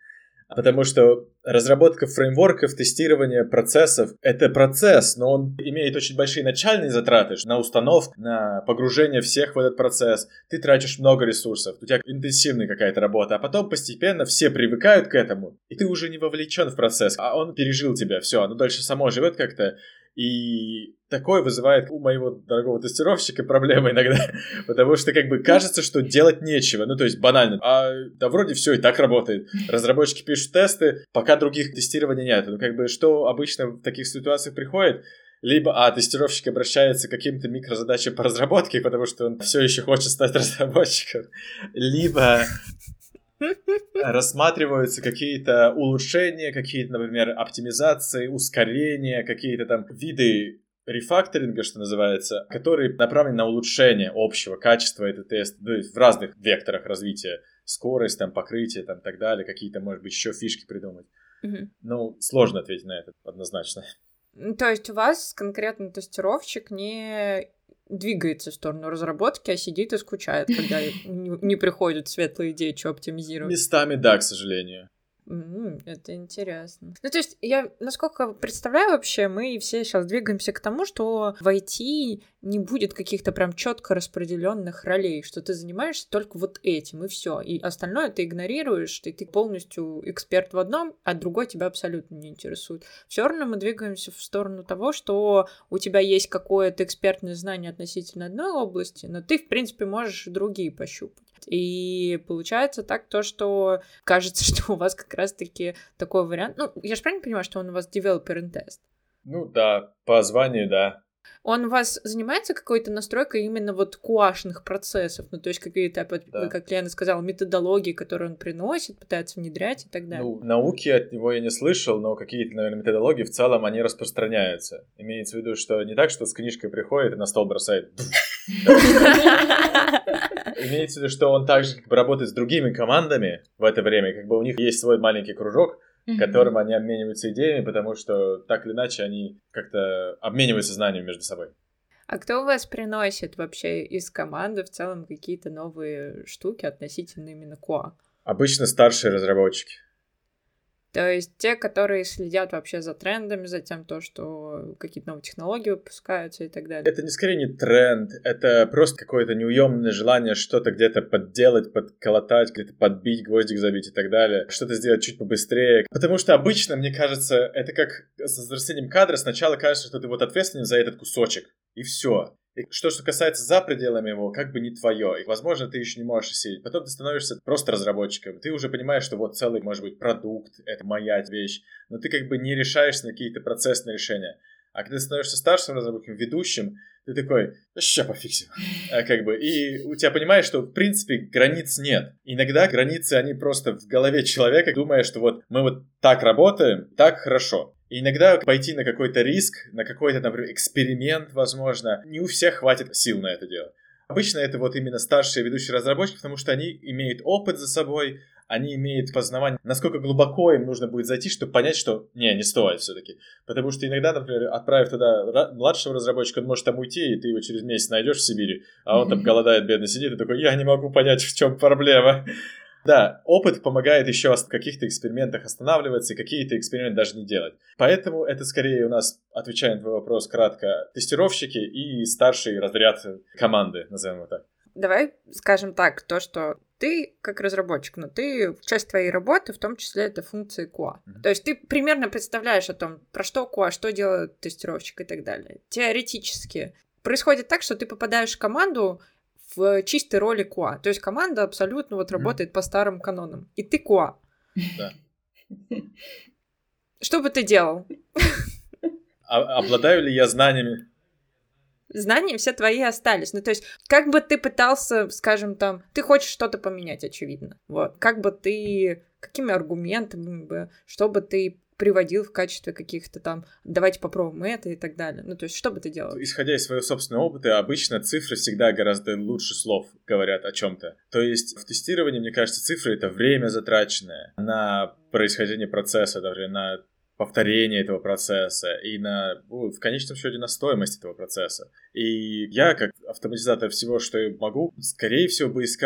Speaker 5: Потому что разработка фреймворков, тестирование процессов — это процесс, но он имеет очень большие начальные затраты на установку, на погружение всех в этот процесс. Ты тратишь много ресурсов, у тебя интенсивная какая-то работа, а потом постепенно все привыкают к этому, и ты уже не вовлечен в процесс, а он пережил тебя, все, оно дальше само живет как-то. И такое вызывает у моего дорогого тестировщика проблемы иногда, потому что как бы кажется, что делать нечего, ну то есть банально, а да вроде все и так работает. Разработчики пишут тесты, пока других тестирований нет. Ну как бы что обычно в таких ситуациях приходит? Либо, а, тестировщик обращается к каким-то микрозадачам по разработке, потому что он все еще хочет стать разработчиком, либо рассматриваются какие-то улучшения, какие-то, например, оптимизации, ускорения, какие-то там виды рефакторинга, что называется, которые направлены на улучшение общего качества этого теста, то есть в разных векторах развития, скорость, там, покрытие, там, так далее, какие-то, может быть, еще фишки придумать. Mm-hmm. Ну, сложно ответить на это однозначно.
Speaker 4: То есть у вас конкретно тестировщик не двигается в сторону разработки, а сидит и скучает, когда не приходят светлые идеи, что оптимизировать.
Speaker 5: Местами да, к сожалению.
Speaker 4: Mm, это интересно. Ну, то есть, я, насколько представляю вообще, мы все сейчас двигаемся к тому, что в ай ти не будет каких-то прям четко распределенных ролей, что ты занимаешься только вот этим, и все. И остальное ты игнорируешь, и ты полностью эксперт в одном, а другой тебя абсолютно не интересует. Все равно мы двигаемся в сторону того, что у тебя есть какое-то экспертное знание относительно одной области, но ты, в принципе, можешь другие пощупать. И получается так то, что кажется, что у вас как раз-таки такой вариант. Ну, я же правильно понимаю, что он у вас developer in test?
Speaker 5: Ну да, по званию, да.
Speaker 4: Он у вас занимается какой-то настройкой именно вот куашных процессов? Ну, то есть какие-то, да. Как Лена сказала, методологии, которые он приносит, пытается внедрять и так далее?
Speaker 5: Ну, науки от него я не слышал, но какие-то, наверное, методологии в целом, они распространяются. Имеется в виду, что не так, что с книжкой приходит и на стол бросает. Имеется в виду, что он также как бы работает с другими командами в это время, как бы у них есть свой маленький кружок, mm-hmm. которым они обмениваются идеями, потому что так или иначе они как-то обмениваются знаниями между собой.
Speaker 4: А кто у вас приносит вообще из команды в целом какие-то новые штуки относительно именно кью эй?
Speaker 5: Обычно старшие разработчики.
Speaker 4: То есть те, которые следят вообще за трендами, за тем, то, что какие-то новые технологии выпускаются и так далее.
Speaker 5: Это не скорее не тренд, это просто какое-то неуемное желание что-то где-то подделать, подколотать, где-то подбить, гвоздик забить и так далее. Что-то сделать чуть побыстрее. Потому что обычно, мне кажется, это как с возвращением кадра. Сначала кажется, что ты вот ответственен за этот кусочек. И все. И что, что касается за пределами его, как бы не твое. И, возможно, ты еще не можешь сидеть. Потом ты становишься просто разработчиком. Ты уже понимаешь, что вот целый, может быть, продукт, это моя вещь. Но ты как бы не решаешься на какие-то процессные решения. А когда ты становишься старшим разработчиком, ведущим, ты такой, да ща пофиксим. А как бы, и у тебя понимаешь, что в принципе границ нет. Иногда границы, они просто в голове человека, думая, что вот мы вот так работаем, так хорошо. И иногда пойти на какой-то риск, на какой-то, например, эксперимент, возможно, не у всех хватит сил на это дело. Обычно это вот именно старшие ведущие разработчики, потому что они имеют опыт за собой, они имеют познавание, насколько глубоко им нужно будет зайти, чтобы понять, что не, не стоит все-таки. Потому что иногда, например, отправив туда младшего разработчика, он может там уйти, и ты его через месяц найдешь в Сибири, а он там голодает, бедно сидит, и такой, я не могу понять, в чем проблема. Да, опыт помогает еще в каких-то экспериментах останавливаться и какие-то эксперименты даже не делать. Поэтому это скорее у нас, отвечая на твой вопрос кратко, тестировщики и старший разряд команды, назовем его так.
Speaker 4: Давай скажем так, то, что ты как разработчик, но ты, часть твоей работы, в том числе, это функции кью эй. Mm-hmm. То есть ты примерно представляешь о том, про что кью эй, что делает тестировщик и так далее. Теоретически происходит так, что ты попадаешь в команду в чистой роли кью эй. То есть команда абсолютно вот работает mm-hmm. по старым канонам. И ты кью эй.
Speaker 5: Да.
Speaker 4: Что бы ты делал?
Speaker 5: А- обладаю ли я знаниями?
Speaker 4: Знания все твои остались. Ну, то есть, как бы ты пытался, скажем, там, ты хочешь что-то поменять, очевидно. Вот. Как бы ты, какими аргументами бы, что бы ты приводил в качестве каких-то там, давайте попробуем это и так далее. Ну, то есть, что бы ты делал?
Speaker 5: Исходя из своего собственного опыта, обычно цифры всегда гораздо лучше слов говорят о чем-то. То есть, в тестировании, мне кажется, цифры — это время затраченное на происхождение процесса, даже на повторение этого процесса и на, в конечном счете, на стоимость этого процесса. И я, как автоматизатор всего, что я могу, скорее всего бы искал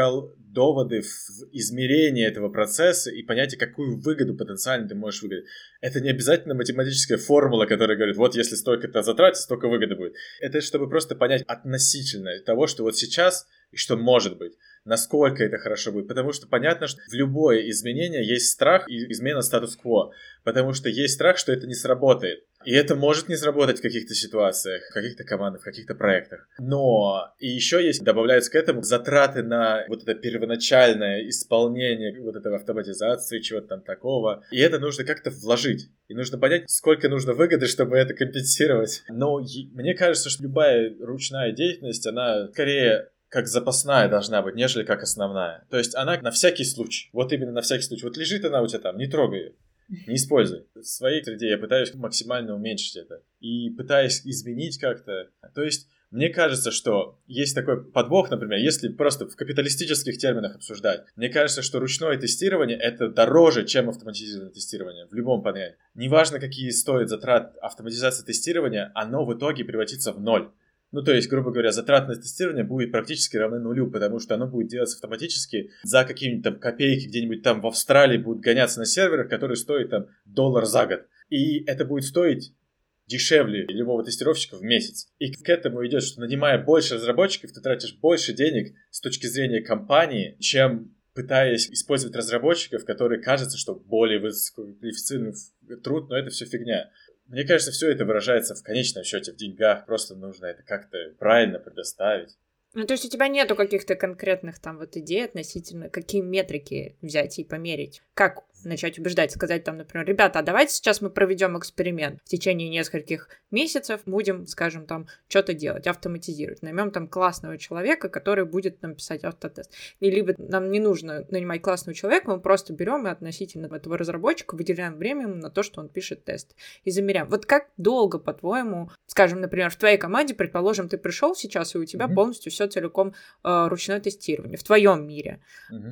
Speaker 5: доводы в измерении этого процесса и понятие, какую выгоду потенциально ты можешь выиграть. Это не обязательно математическая формула, которая говорит, вот если столько-то затратить, столько выгоды будет. Это чтобы просто понять относительно того, что вот сейчас и что может быть. Насколько это хорошо будет. Потому что понятно, что в любое изменение есть страх и измена статус-кво. Потому что есть страх, что это не сработает. И это может не сработать в каких-то ситуациях, в каких-то командах, в каких-то проектах. Но и еще есть, добавляются к этому затраты на вот это первоначальное исполнение вот этого автоматизации, чего-то там такого. И это нужно как-то вложить. И нужно понять, сколько нужно выгоды, чтобы это компенсировать. Но мне кажется, что любая ручная деятельность, она скорее как запасная должна быть, нежели как основная. То есть она на всякий случай. Вот именно на всякий случай. Вот лежит она у тебя там, не трогай ее. Не используй. В своей среде я пытаюсь максимально уменьшить это. И пытаюсь изменить как-то. То есть, мне кажется, что есть такой подвох, например, если просто в капиталистических терминах обсуждать. Мне кажется, что ручное тестирование — это дороже, чем автоматизированное тестирование. В любом понятии. Неважно, какие стоят затраты автоматизации тестирования, оно в итоге превратится в ноль. Ну, то есть, грубо говоря, затратное тестирование будет практически равны нулю, потому что оно будет делаться автоматически за какие-нибудь там копейки где-нибудь там в Австралии будут гоняться на серверах, которые стоят там доллар за год. И это будет стоить дешевле любого тестировщика в месяц. И к этому идет, что нанимая больше разработчиков, ты тратишь больше денег с точки зрения компании, чем пытаясь использовать разработчиков, которые кажется, что более высококвалифицированный труд, но это все фигня. Мне кажется, все это выражается в конечном счете в деньгах. Просто нужно это как-то правильно предоставить.
Speaker 4: Ну, то есть у тебя нету каких-то конкретных там вот идей относительно, какие метрики взять и померить? Как начать убеждать, сказать там, например, ребята, а давайте сейчас мы проведем эксперимент. В течение нескольких месяцев будем, скажем, там, что-то делать, автоматизировать. Наймем там классного человека, который будет нам писать автотест. И либо нам не нужно нанимать классного человека, мы просто берем и относительно этого разработчика выделяем время ему на то, что он пишет тест. И замеряем. Вот как долго, по-твоему, скажем, например, в твоей команде, предположим, ты пришел сейчас, и у тебя mm-hmm. полностью все целиком э, ручное тестирование в твоем мире. Mm-hmm.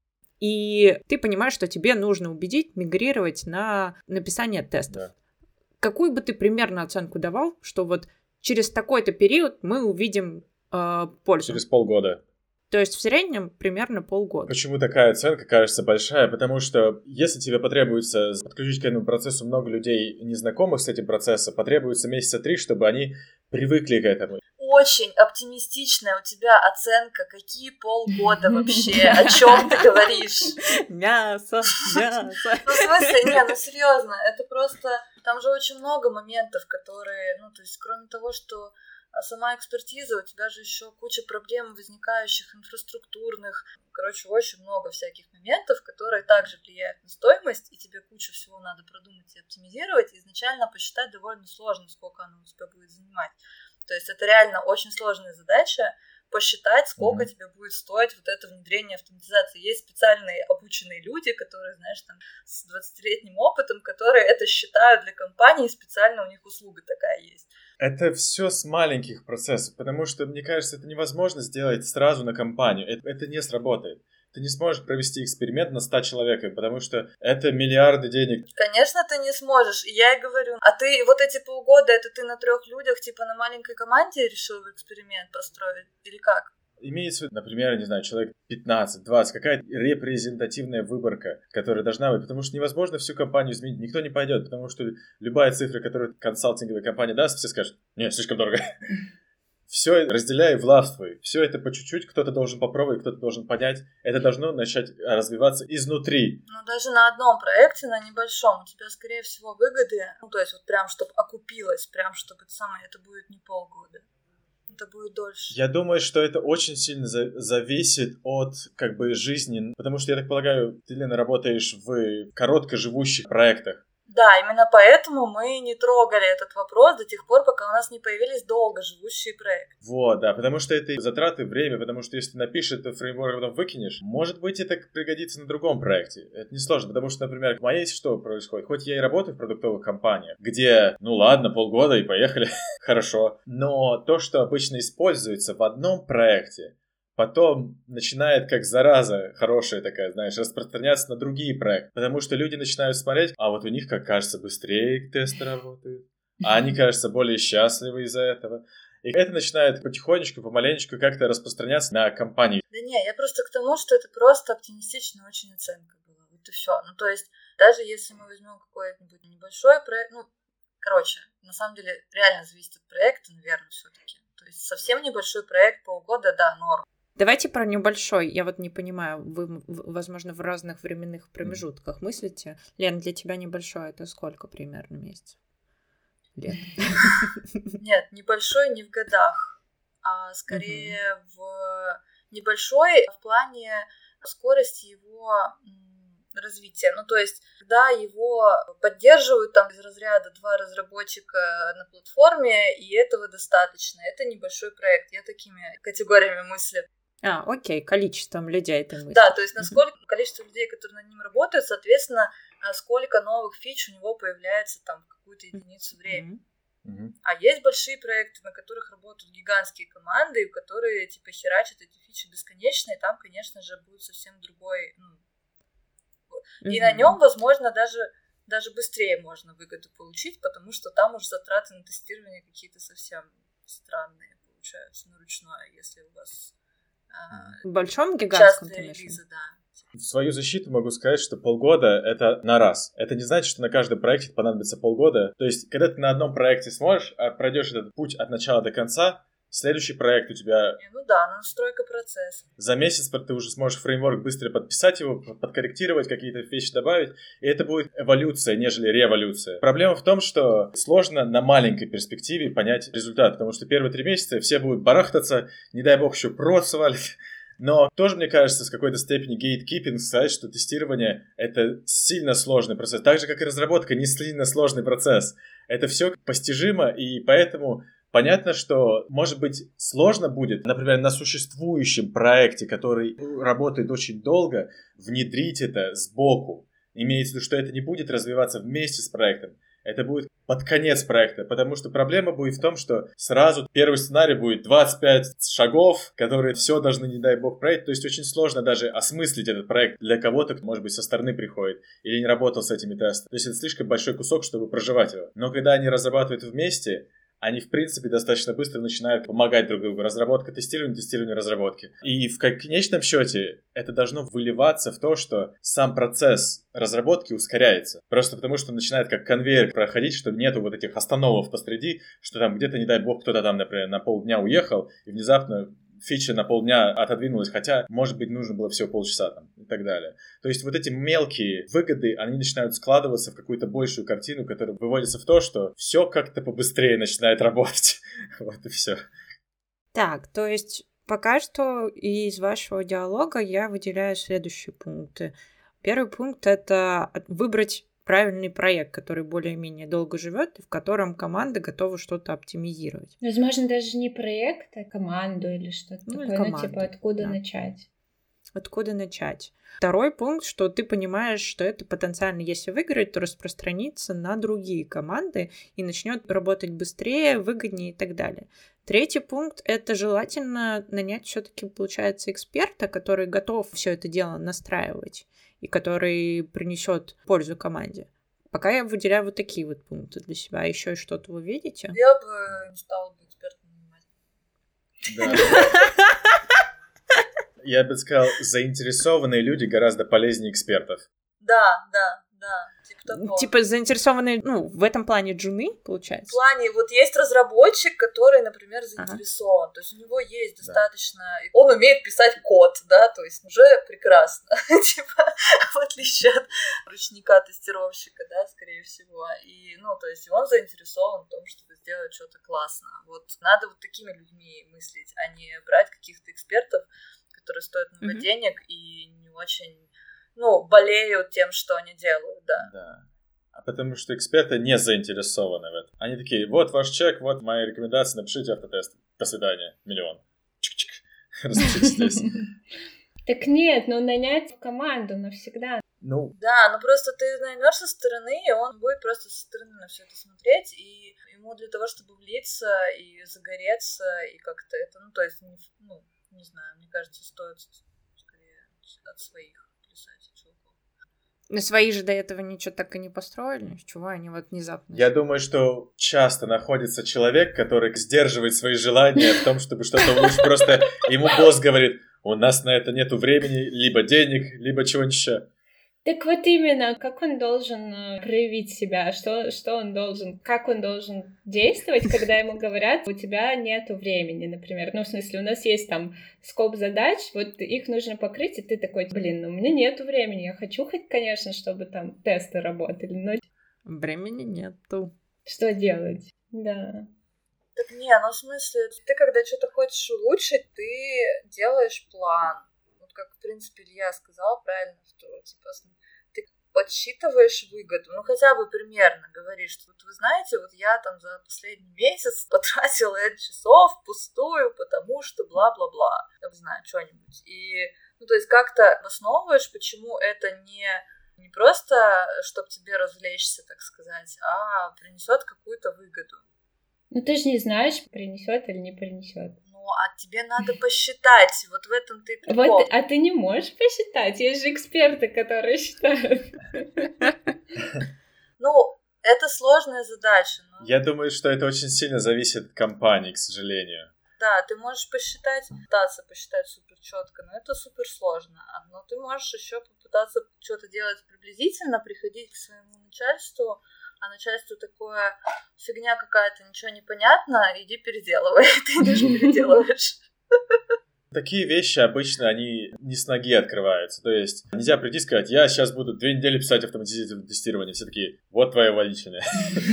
Speaker 4: И ты понимаешь, что тебе нужно убедить мигрировать на написание тестов. Да. Какую бы ты примерно оценку давал, что вот через такой-то период мы увидим э, пользу?
Speaker 5: Через полгода.
Speaker 4: То есть в среднем примерно полгода.
Speaker 5: Почему такая оценка кажется большая? Потому что если тебе потребуется подключить к этому процессу много людей, незнакомых с этим процессом, потребуется месяца три, чтобы они привыкли к этому.
Speaker 2: Очень оптимистичная у тебя оценка. Какие полгода вообще? О чем ты говоришь?
Speaker 4: Мясо, мясо.
Speaker 2: Ну, в смысле, не, ну серьезно, это просто... Там же очень много моментов, которые... Ну, то есть, кроме того, что сама экспертиза, у тебя же еще куча проблем, возникающих инфраструктурных. Короче, очень много всяких моментов, которые также влияют на стоимость, и тебе кучу всего надо продумать и оптимизировать, и изначально посчитать довольно сложно, сколько оно у тебя будет занимать. То есть это реально очень сложная задача посчитать, сколько mm-hmm. тебе будет стоить вот это внедрение автоматизации. Есть специальные обученные люди, которые, знаешь, там с двадцатилетним опытом, которые это считают для компании, специально у них услуга такая есть.
Speaker 5: Это все с маленьких процессов, потому что, мне кажется, это невозможно сделать сразу на компанию. Это, это не сработает. Ты не сможешь провести эксперимент на ста человек, потому что это миллиарды денег.
Speaker 2: Конечно, ты не сможешь. И я и говорю, а ты вот эти полгода, это ты на трех людях, типа на маленькой команде решил эксперимент построить? Или как?
Speaker 5: Имеется в виду, например, не знаю, человек пятнадцать-двадцать, какая-то репрезентативная выборка, которая должна быть, потому что невозможно всю компанию изменить, никто не пойдет, потому что любая цифра, которую консалтинговая компания даст, все скажут, нет, слишком дорого. Все разделяй, властвуй. Все это по чуть-чуть. Кто-то должен попробовать, кто-то должен понять. Это должно начать развиваться изнутри.
Speaker 2: Ну, даже на одном проекте, на небольшом, у тебя, скорее всего, выгоды, ну, то есть вот прям, чтобы окупилось, прям, чтобы это самое, это будет не полгода. Это будет дольше.
Speaker 5: Я думаю, что это очень сильно за- зависит от, как бы, жизни. Потому что, я так полагаю, ты, Лена, работаешь в короткоживущих проектах.
Speaker 2: Да, именно поэтому мы не трогали этот вопрос до тех пор, пока у нас не появились долгоживущие проекты.
Speaker 5: Вот, да, потому что это затраты время, потому что если ты напишешь это фреймворк, потом выкинешь, может быть, это пригодится на другом проекте. Это несложно, потому что, например, в моей что происходит? Хоть я и работаю в продуктовых компаниях, где, ну ладно, полгода и поехали, хорошо, но то, что обычно используется в одном проекте, потом начинает как зараза хорошая такая, знаешь, распространяться на другие проекты. Потому что люди начинают смотреть, а вот у них, как кажется, быстрее тесты работают. а они, кажется, более счастливы из-за этого. И это начинает потихонечку, помаленечку как-то распространяться на компании.
Speaker 2: Да не, я просто к тому, что это просто оптимистичная очень оценка была. Вот и все. Ну, то есть, даже если мы возьмем какой-нибудь небольшой проект, ну, короче, на самом деле, реально зависит от проекта, наверное, все-таки. То есть, совсем небольшой проект, полгода, да, норм.
Speaker 4: Давайте про небольшой. Я вот не понимаю, вы, возможно, в разных временных промежутках мыслите. Лен, для тебя небольшой это сколько примерно месяцев? Лет?
Speaker 2: Нет, небольшой не в годах, а скорее в небольшой в плане скорости его развития. Ну, то есть, когда его поддерживают там из разряда два разработчика на платформе, и этого достаточно. Это небольшой проект. Я такими категориями мыслю.
Speaker 4: А, окей, количеством людей ты мыслишь.
Speaker 2: Да, то есть насколько количество людей, которые над ним работают, соответственно, сколько новых фич у него появляется там в какую-то единицу времени.
Speaker 5: Mm-hmm.
Speaker 2: А есть большие проекты, на которых работают гигантские команды, которые типа херачат эти фичи бесконечно, и там, конечно же, будет совсем другой. Ну, mm-hmm. И на нем, возможно, даже, даже быстрее можно выгоду получить, потому что там уже затраты на тестирование какие-то совсем странные получаются, ну, ручное, если у вас
Speaker 4: в большом гигантском
Speaker 2: релизы, да.
Speaker 5: В свою защиту могу сказать, что полгода — это на раз. Это не значит, что на каждом проекте понадобится полгода. То есть, когда ты на одном проекте сможешь, а пройдешь этот путь от начала до конца, следующий проект у тебя...
Speaker 2: Ну да, настройка процесса.
Speaker 5: За месяц ты уже сможешь фреймворк быстро подписать его, подкорректировать, какие-то вещи добавить, и это будет эволюция, нежели революция. Проблема в том, что сложно на маленькой перспективе понять результат, потому что первые три месяца все будут барахтаться, не дай бог еще прод свалит. Но тоже, мне кажется, с какой-то степени гейткипинг сказать, что тестирование — это сильно сложный процесс. Так же, как и разработка, не сильно сложный процесс. Это все постижимо, и поэтому понятно, что, может быть, сложно будет, например, на существующем проекте, который работает очень долго, внедрить это сбоку. Имеется в виду, что это не будет развиваться вместе с проектом. Это будет под конец проекта, потому что проблема будет в том, что сразу первый сценарий будет двадцать пять шагов, которые все должны, не дай бог, пройти. То есть очень сложно даже осмыслить этот проект для кого-то, кто, может быть, со стороны приходит или не работал с этими тестами. То есть это слишком большой кусок, чтобы проживать его. Но когда они разрабатывают вместе, они, в принципе, достаточно быстро начинают помогать друг другу. Разработка, тестирование, тестирование, разработки. И в конечном счете это должно выливаться в то, что сам процесс разработки ускоряется. Просто потому, что начинает как конвейер проходить, что нету вот этих остановок посреди, что там где-то, не дай бог, кто-то там, например, на полдня уехал, и внезапно фича на полдня отодвинулась, хотя, может быть, нужно было всего полчаса там и так далее. То есть вот эти мелкие выгоды, они начинают складываться в какую-то большую картину, которая выводится в то, что все как-то побыстрее начинает работать. Вот и все.
Speaker 4: Так, то есть пока что из вашего диалога я выделяю следующие пункты. Первый пункт — это выбрать правильный проект, который более-менее долго живет, и в котором команда готова что-то оптимизировать.
Speaker 3: Возможно, даже не проект, а команду или что-то
Speaker 4: ну,
Speaker 3: такое.
Speaker 4: команду,
Speaker 3: ну, типа, откуда
Speaker 4: да.
Speaker 3: начать?
Speaker 4: Откуда начать? Второй пункт, что ты понимаешь, что это потенциально, если выиграть, то распространится на другие команды и начнет работать быстрее, выгоднее и так далее. Третий пункт — это желательно нанять все-таки, получается, эксперта, который готов все это дело настраивать и который принесет пользу команде. Пока я выделяю вот такие вот пункты для себя. Еще что-то вы видите?
Speaker 2: Я бы не стала бы экспертом нанимать.
Speaker 5: Да. Я бы сказал, заинтересованные люди гораздо полезнее экспертов.
Speaker 2: Да, да, да. Типа такого.
Speaker 4: Типа заинтересованные, ну, в этом плане джуны, получается?
Speaker 2: В плане, вот есть разработчик, который, например, заинтересован. Ага. То есть у него есть достаточно... Да. Он умеет писать код, да, то есть уже прекрасно. Типа, в отличие от ручника-тестировщика, да, скорее всего. И, ну, то есть он заинтересован в том, чтобы сделать что-то классно. Вот надо вот такими людьми мыслить, а не брать каких-то экспертов, которые стоят много mm-hmm. денег и не очень, ну, болеют тем, что они делают, да.
Speaker 5: Да. А потому что эксперты не заинтересованы в этом. Они такие, вот ваш чек, вот мои рекомендации, напишите автотест. До свидания, миллион. Чик-чик. Распишитесь здесь.
Speaker 3: Так нет, ну нанять команду навсегда.
Speaker 5: Ну.
Speaker 2: Да, ну просто ты наймешь со стороны, и он будет просто со стороны на все это смотреть, и ему для того, чтобы влиться и загореться, и как-то это, ну, то есть, ну, не знаю, мне кажется, стоит скорее от своих писать чуваков.
Speaker 4: На свои же до этого ничего так и не построили, с чего они вот внезапно...
Speaker 5: Я думаю, что часто находится человек, который сдерживает свои желания в том, чтобы что-то улучшить. Просто ему босс говорит, у нас на это нету времени, либо денег, либо чего-нибудь еще.
Speaker 3: Так вот именно, как он должен проявить себя, что, что он должен, как он должен действовать, когда ему говорят, у тебя нету времени, например. Ну, в смысле, у нас есть там скоп задач, вот их нужно покрыть, и ты такой, блин, ну у меня нету времени, я хочу хоть, конечно, чтобы там тесты работали, но...
Speaker 4: Времени нету.
Speaker 3: Что делать? Да.
Speaker 2: Так не, ну в смысле, ты когда что-то хочешь улучшить, ты делаешь план. Как, в принципе, Илья сказал правильно, что, типа, ты подсчитываешь выгоду, ну, хотя бы примерно говоришь, что, вот вы знаете, вот я там за последний месяц потратила N часов впустую, потому что бла-бла-бла, я не знаю, что-нибудь. И, ну, то есть как-то обосновываешь, почему это не, не просто, чтобы тебе развлечься, так сказать, а принесет какую-то выгоду.
Speaker 3: Ну, ты же не знаешь, принесет или не принесет.
Speaker 2: Ну, а тебе надо посчитать, вот в этом ты прикол.
Speaker 3: Вот, а ты не можешь посчитать, есть же эксперты, которые считают.
Speaker 2: Ну, это сложная задача. Но...
Speaker 5: Я думаю, что это очень сильно зависит от компании, к сожалению.
Speaker 2: Да, ты можешь посчитать, пытаться посчитать супер четко, но это супер сложно. Но ты можешь еще попытаться что-то делать приблизительно, приходить к своему начальству, а начальству такое, фигня какая-то, ничего не понятно, иди переделывай, ты идешь переделываешь.
Speaker 5: Такие вещи обычно, они не с ноги открываются. То есть нельзя прийти и сказать, я сейчас буду две недели писать автоматизированное тестирование. Все такие, вот твое увольнительное.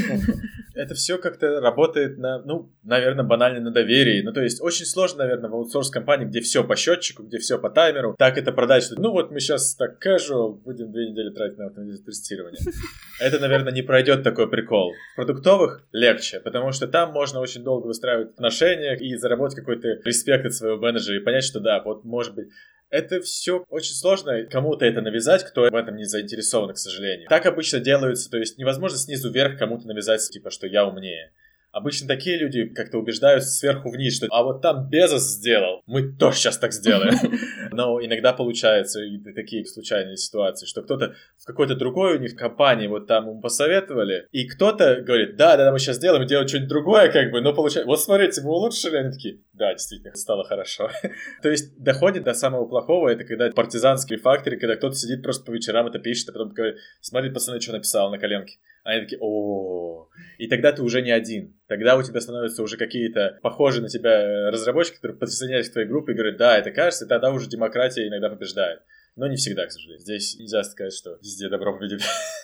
Speaker 5: Это все как-то работает на, ну, наверное, банально на доверии. Ну, то есть очень сложно, наверное, в аутсорс-компании, где все по счетчику, где все по таймеру, так это продать, что, ну, вот мы сейчас так casual будем две недели тратить на автоматизированное тестирование. Это, наверное, не пройдет такой прикол. В продуктовых легче, потому что там можно очень долго выстраивать отношения и заработать какой-то респект от своего менеджера и понять, что да, вот, может быть, это все очень сложно кому-то это навязать, кто в этом не заинтересован, к сожалению. Так обычно делаются, то есть невозможно снизу вверх кому-то навязать, типа, что я умнее. Обычно такие люди как-то убеждают сверху вниз, что а вот там Безос сделал, мы тоже сейчас так сделаем. Но иногда получаются и такие случайные ситуации, что кто-то в какой-то другой у них компании вот там ему посоветовали, и кто-то говорит, да, да, мы сейчас сделаем, делаем что-нибудь другое, как бы, но получается, вот смотрите, мы улучшили, они такие, да, действительно, стало хорошо. То есть доходит до самого плохого, это когда партизанские факторы, когда кто-то сидит просто по вечерам это пишет, а потом говорит, смотри, пацаны, что написал на коленке. Они такие, о, и тогда ты уже не один. Тогда у тебя становятся уже какие-то похожие на тебя разработчики, которые подсоединяются к твоей группе и говорят, да, это кажется, и тогда уже демократия иногда побеждает. Но не всегда, к сожалению. Здесь нельзя сказать, что везде добро победит.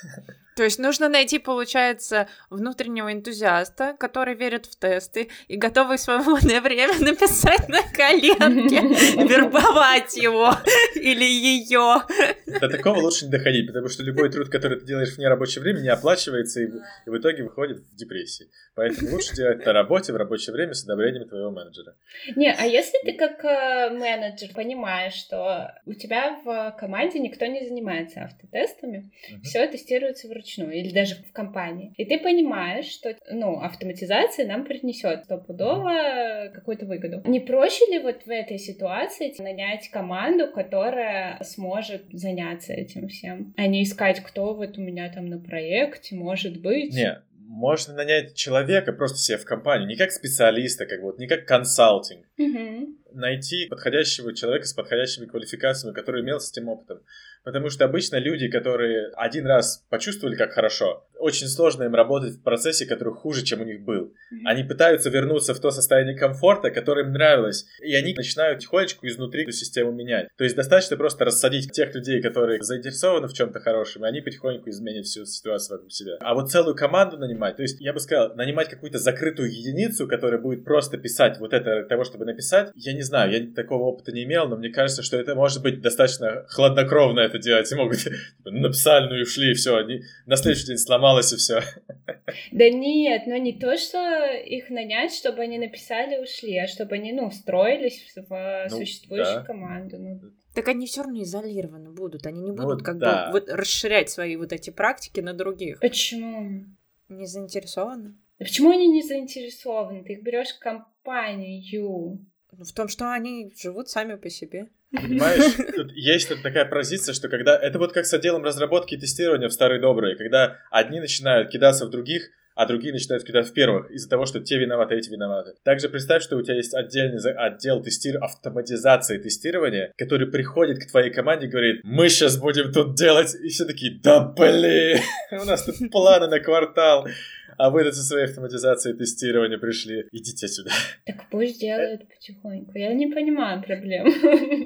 Speaker 4: То есть нужно найти, получается, внутреннего энтузиаста, который верит в тесты и готовый в свободное время написать на коленке, вербовать его или ее.
Speaker 5: До такого лучше не доходить, потому что любой труд, который ты делаешь вне рабочего времени, не оплачивается и, и в итоге выходит в депрессии. Поэтому лучше делать на работе в рабочее время с одобрением твоего менеджера.
Speaker 3: Не, а если ты как э, менеджер понимаешь, что у тебя в команде никто не занимается автотестами, uh-huh. все тестируется вручную или даже в компании, и ты понимаешь, что ну, автоматизация нам принесет стопудово какую-то выгоду. Не проще ли вот в этой ситуации нанять команду, которая сможет заняться этим всем, а не искать, кто вот у меня там на проекте, может быть?
Speaker 5: Не. Можно нанять человека просто себе в компанию, не как специалиста, как вот, не как консалтинг.
Speaker 3: Mm-hmm.
Speaker 5: Найти подходящего человека с подходящими квалификациями, который имел с этим опытом. Потому что обычно люди, которые один раз почувствовали, как хорошо, очень сложно им работать в процессе, который хуже, чем у них был. Mm-hmm. Они пытаются вернуться в то состояние комфорта, которое им нравилось, и они начинают тихонечку изнутри эту систему менять. То есть достаточно просто рассадить тех людей, которые заинтересованы в чем-то хорошем, и они потихоньку изменят всю ситуацию вокруг себя. А вот целую команду нанимать, то есть я бы сказал, нанимать какую-то закрытую единицу, которая будет просто писать вот это для того, чтобы написать, я не знаю, я такого опыта не имел, но мне кажется, что это может быть достаточно хладнокровно это делать, и могут типа, написали, ну и ушли, и все, они на следующий день сломалось, и все.
Speaker 3: Да нет, но не то, что их нанять, чтобы они написали и ушли, а чтобы они, ну, встроились в ну, существующую да. команду. Ну.
Speaker 4: Так они все равно изолированы будут, они не будут
Speaker 5: ну,
Speaker 4: как
Speaker 5: да.
Speaker 4: бы вот, расширять свои вот эти практики на других.
Speaker 3: Почему?
Speaker 4: Не заинтересованы.
Speaker 3: Да почему они не заинтересованы? Ты их берешь в компанию.
Speaker 4: В том, что они живут сами по себе.
Speaker 5: Понимаешь, тут есть тут такая позиция, что когда... Это вот как с отделом разработки и тестирования в старые добрые, когда одни начинают кидаться в других, а другие начинают кидать в первых из-за того, что те виноваты, эти виноваты. Также представь, что у тебя есть отдельный отдел тестир... автоматизации тестирования, который приходит к твоей команде и говорит: мы сейчас будем тут делать, и все такие: да блин, у нас тут планы на квартал, а вы тут со своей автоматизацией тестирования пришли, идите сюда.
Speaker 3: Так пусть делают потихоньку, я не понимаю проблем.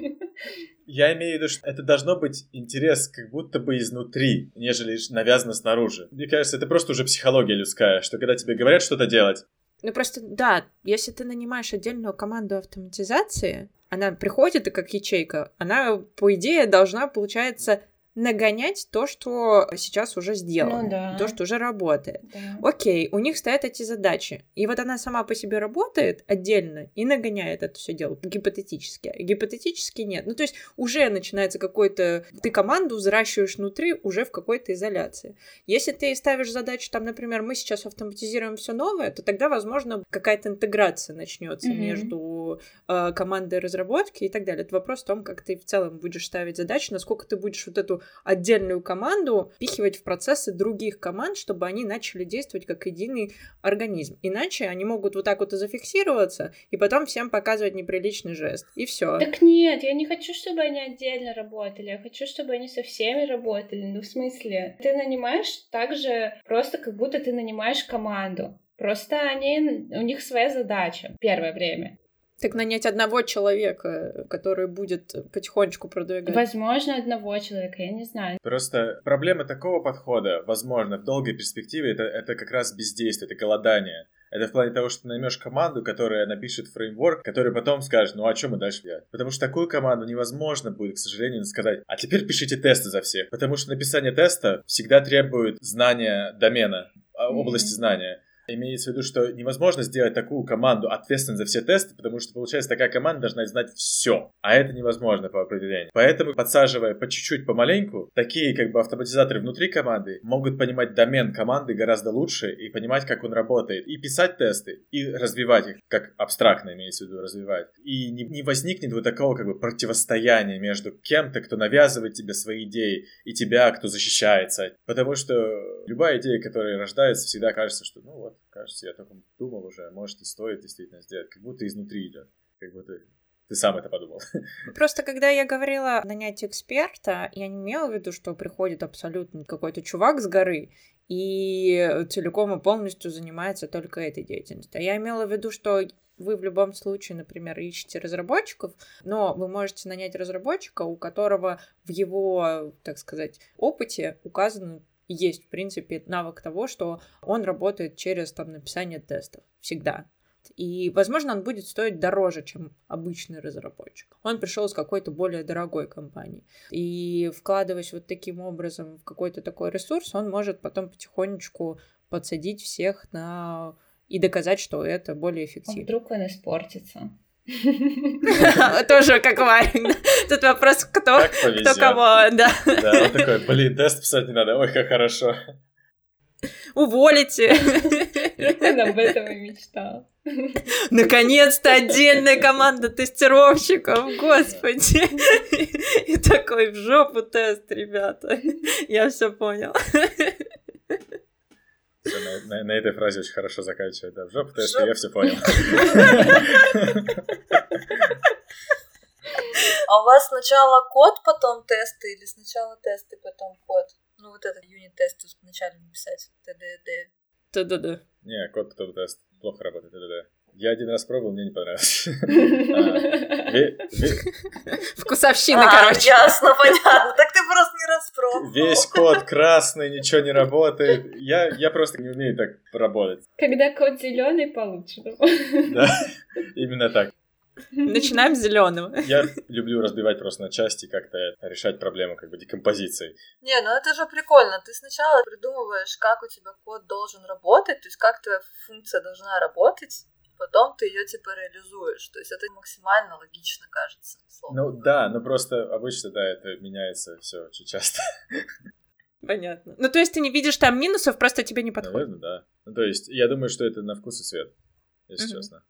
Speaker 5: Я имею в виду, что это должно быть интерес как будто бы изнутри, нежели навязано снаружи. Мне кажется, это просто уже психология людская, что когда тебе говорят что-то делать...
Speaker 4: Ну просто, да, если ты нанимаешь отдельную команду автоматизации, она приходит и как ячейка, она, по идее, должна, получается, нагонять то, что сейчас уже сделано,
Speaker 3: ну, да.
Speaker 4: то, что уже работает.
Speaker 3: Да.
Speaker 4: Окей, у них стоят эти задачи, и вот она сама по себе работает отдельно и нагоняет это все дело, гипотетически. Гипотетически нет. Ну, то есть уже начинается какой-то... Ты команду взращиваешь внутри уже в какой-то изоляции. Если ты ставишь задачу, там, например, мы сейчас автоматизируем все новое, то тогда, возможно, какая-то интеграция начнется mm-hmm. между э, командой разработки и так далее. Это вопрос в том, как ты в целом будешь ставить задачи, насколько ты будешь вот эту отдельную команду впихивать в процессы других команд, чтобы они начали действовать как единый организм. Иначе они могут вот так вот и зафиксироваться, и потом всем показывать неприличный жест. И все.
Speaker 3: Так нет, я не хочу, чтобы они отдельно работали. Я хочу, чтобы они со всеми работали. Ну, в смысле, ты нанимаешь так же, просто как будто ты нанимаешь команду. Просто они, у них своя задача первое время.
Speaker 4: Так нанять одного человека, который будет потихонечку продвигать.
Speaker 3: Возможно, одного человека, я не знаю.
Speaker 5: Просто проблема такого подхода, возможно, в долгой перспективе, это, это как раз бездействие, это голодание. Это в плане того, что ты наймешь команду, которая напишет фреймворк, который потом скажет: ну а что мы дальше делать? Потому что такую команду невозможно будет, к сожалению, сказать: а теперь пишите тесты за всех. Потому что написание теста всегда требует знания домена, области mm-hmm. знания. Имеется в виду, что невозможно сделать такую команду ответственной за все тесты, потому что, получается, такая команда должна знать все, а это невозможно по определению. Поэтому, подсаживая по чуть-чуть, помаленьку, такие как бы автоматизаторы внутри команды могут понимать домен команды гораздо лучше и понимать, как он работает, и писать тесты, и развивать их, как абстрактно имеется в виду развивать. И не, не возникнет вот такого как бы противостояния между кем-то, кто навязывает тебе свои идеи, и тебя, кто защищается. Потому что любая идея, которая рождается, всегда кажется, что ну вот, кажется, я только думал уже, может и стоит действительно сделать, как будто изнутри идет, как будто ты сам это подумал.
Speaker 4: Просто когда я говорила нанять эксперта, я не имела в виду, что приходит абсолютно какой-то чувак с горы и целиком и полностью занимается только этой деятельностью. А я имела в виду, что вы в любом случае, например, ищете разработчиков, но вы можете нанять разработчика, у которого в его, так сказать, опыте указано есть, в принципе, навык того, что он работает через там, написание тестов. Всегда. И, возможно, он будет стоить дороже, чем обычный разработчик. Он пришел из какой-то более дорогой компании. И, вкладываясь вот таким образом в какой-то такой ресурс, он может потом потихонечку подсадить всех на... и доказать, что это более эффективно.
Speaker 3: А вдруг он испортится?
Speaker 4: Тоже как Варин. Тут вопрос, кто кого, да.
Speaker 5: Да, он такой: блин, тест писать не надо, ой, как хорошо.
Speaker 4: Уволите.
Speaker 3: Он об этом и мечтал.
Speaker 4: Наконец-то отдельная команда тестировщиков, господи. И такой: в жопу тест, ребята. Я все понял.
Speaker 5: На, на, на этой фразе очень хорошо заканчивает. Да, в жопу тест, я все понял.
Speaker 2: А у вас сначала код, потом тесты, или сначала тесты, потом код? Ну, вот этот юнит-тест вначале написать. ТДД.
Speaker 4: ТДД.
Speaker 5: Не, код, потом тест. Плохо работает ТДД. Я один раз пробовал, мне не понравилось.
Speaker 4: Вкусовщина, короче.
Speaker 2: Ясно, понятно. Так ты просто не раз пробовал.
Speaker 5: Весь код красный, ничего не работает. Я, я просто не умею так работать.
Speaker 3: Когда код зеленый, получше.
Speaker 5: Да, именно так.
Speaker 4: Начинаем с зеленого.
Speaker 5: Я люблю разбивать просто на части, как-то решать проблему как бы декомпозицией.
Speaker 2: Не, ну это же прикольно. Ты сначала придумываешь, как у тебя код должен работать, то есть как твоя функция должна работать, потом ты ее типа реализуешь. То есть это максимально логично, кажется.
Speaker 5: Словно. Ну да, но просто обычно, да, это меняется все очень часто.
Speaker 4: Понятно. Ну то есть ты не видишь там минусов, просто тебе не подходит.
Speaker 5: Наверное, да. Ну то есть я думаю, что это на вкус и цвет, если
Speaker 3: угу.
Speaker 5: честно.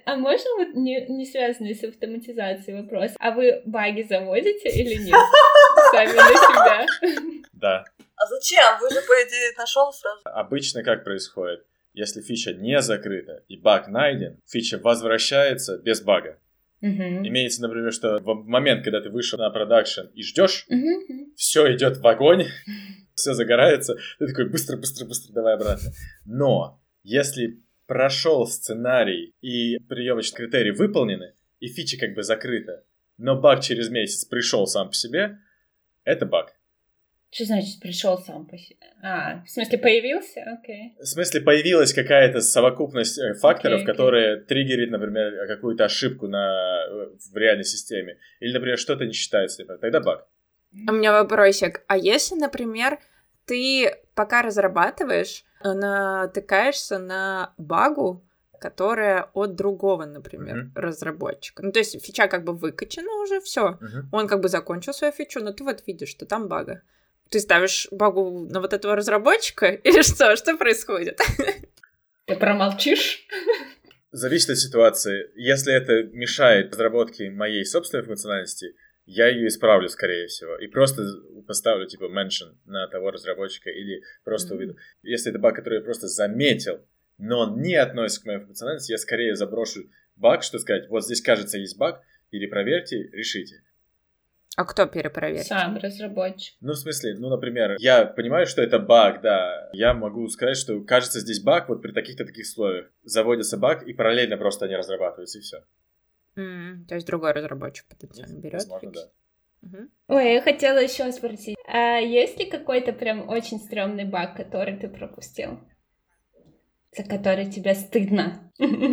Speaker 3: А можно вот не, не связанный с автоматизацией вопрос? А вы баги заводите или нет? Сами на себя?
Speaker 5: Да.
Speaker 2: А зачем? Вы же, по идее, нашел сразу.
Speaker 5: Обычно как происходит? Если фича не закрыта и баг найден, фича возвращается без бага.
Speaker 3: Uh-huh.
Speaker 5: Имеется, например, что в момент, когда ты вышел на продакшн и ждешь,
Speaker 3: Uh-huh.
Speaker 5: все идет в огонь, все загорается, ты такой быстро, быстро, быстро давай обратно. Но если прошел сценарий и приемочные критерии выполнены, и фича как бы закрыта, но баг через месяц пришел сам по себе, это баг.
Speaker 3: Что значит пришел сам по себе? А, в смысле появился? Окей.
Speaker 5: В смысле появилась какая-то совокупность факторов,
Speaker 3: Okay, okay.
Speaker 5: которые триггерит, например, какую-то ошибку на, в реальной системе. Или, например, что-то не считается. Тогда баг.
Speaker 4: У меня вопросик. А если, например, ты пока разрабатываешь, натыкаешься на багу, которая от другого, например, uh-huh. разработчика. Ну, то есть фича как бы выкачана уже, все. Uh-huh. Он как бы закончил свою фичу, но ты вот видишь, что там бага. Ты ставишь багу на вот этого разработчика или что? Что происходит?
Speaker 3: Ты промолчишь?
Speaker 5: Зависит от ситуации. Если это мешает разработке моей собственной функциональности, я ее исправлю, скорее всего. И просто поставлю, типа, mention на того разработчика или просто mm-hmm. уведу. Если это баг, который я просто заметил, но он не относится к моей функциональности, я скорее заброшу баг, что сказать, вот здесь, кажется, есть баг, перепроверьте, решите.
Speaker 4: А кто перепроверит?
Speaker 3: Сам разработчик.
Speaker 5: Ну, в смысле, ну, например, я понимаю, что это баг, да. Я могу сказать, что кажется здесь баг вот при таких-то таких условиях. Заводится баг, и параллельно просто они разрабатываются, и все.
Speaker 4: Mm, то есть другой разработчик потенциально берет.
Speaker 5: Возможно, да.
Speaker 3: Угу. Ой, я хотела еще спросить, а есть ли какой-то прям очень стрёмный баг, который ты пропустил? За который тебе стыдно?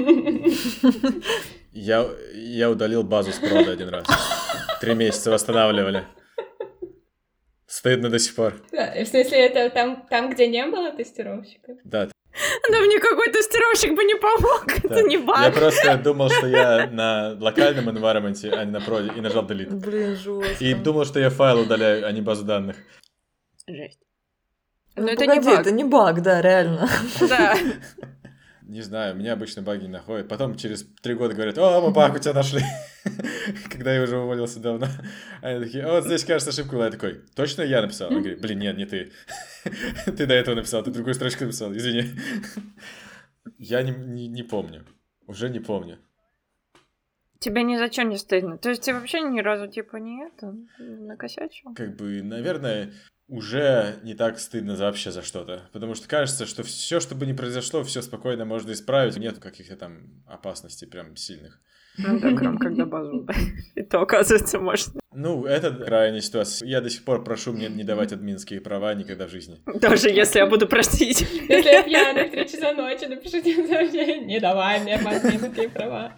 Speaker 5: Я, я удалил базу с прода один раз. Три месяца восстанавливали. Стыдно до сих пор.
Speaker 3: Да, в смысле, это там, там, где не было тестировщиков?
Speaker 5: Да.
Speaker 4: Да мне какой тестировщик бы не помог, да. Это не баг.
Speaker 5: Я просто думал, что я на локальном environment, а не на проде, и нажал delete.
Speaker 2: Блин, жестко.
Speaker 5: И думал, что я файл удаляю, а не базу данных.
Speaker 4: Жесть.
Speaker 2: Ну, Но это погоди, не баг. Это не баг, да, реально.
Speaker 4: Да.
Speaker 5: Не знаю, меня обычно баги не находят. Потом через три года говорят: о, мы баг у тебя нашли. Когда я уже уволился давно. Они такие: о, вот здесь, кажется, ошибка была. Я такой: точно я написал? Он говорит: блин, нет, не ты. Ты до этого написал, ты другую строчку написал, извини. Я не, не, не помню. Уже не помню.
Speaker 4: Тебе ни за что не стыдно? То есть ты вообще ни разу типа не это, накосячил?
Speaker 5: Как бы, наверное, уже не так стыдно вообще за что-то. Потому что кажется, что все, что бы ни произошло, все спокойно можно исправить. Нет каких-то там опасностей прям сильных.
Speaker 4: Ну да, кроме когда базу. И то, оказывается, можно.
Speaker 5: Ну, это крайняя ситуация. Я до сих пор прошу мне не давать админские права никогда в жизни.
Speaker 4: Даже если я буду просить.
Speaker 3: Если я пьяная в три часа ночи, напишите сообщение: не давай мне админские права.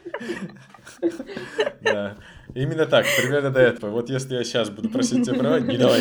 Speaker 5: Да. Именно так, примерно до этого. Вот если я сейчас буду просить тебя права, не давай.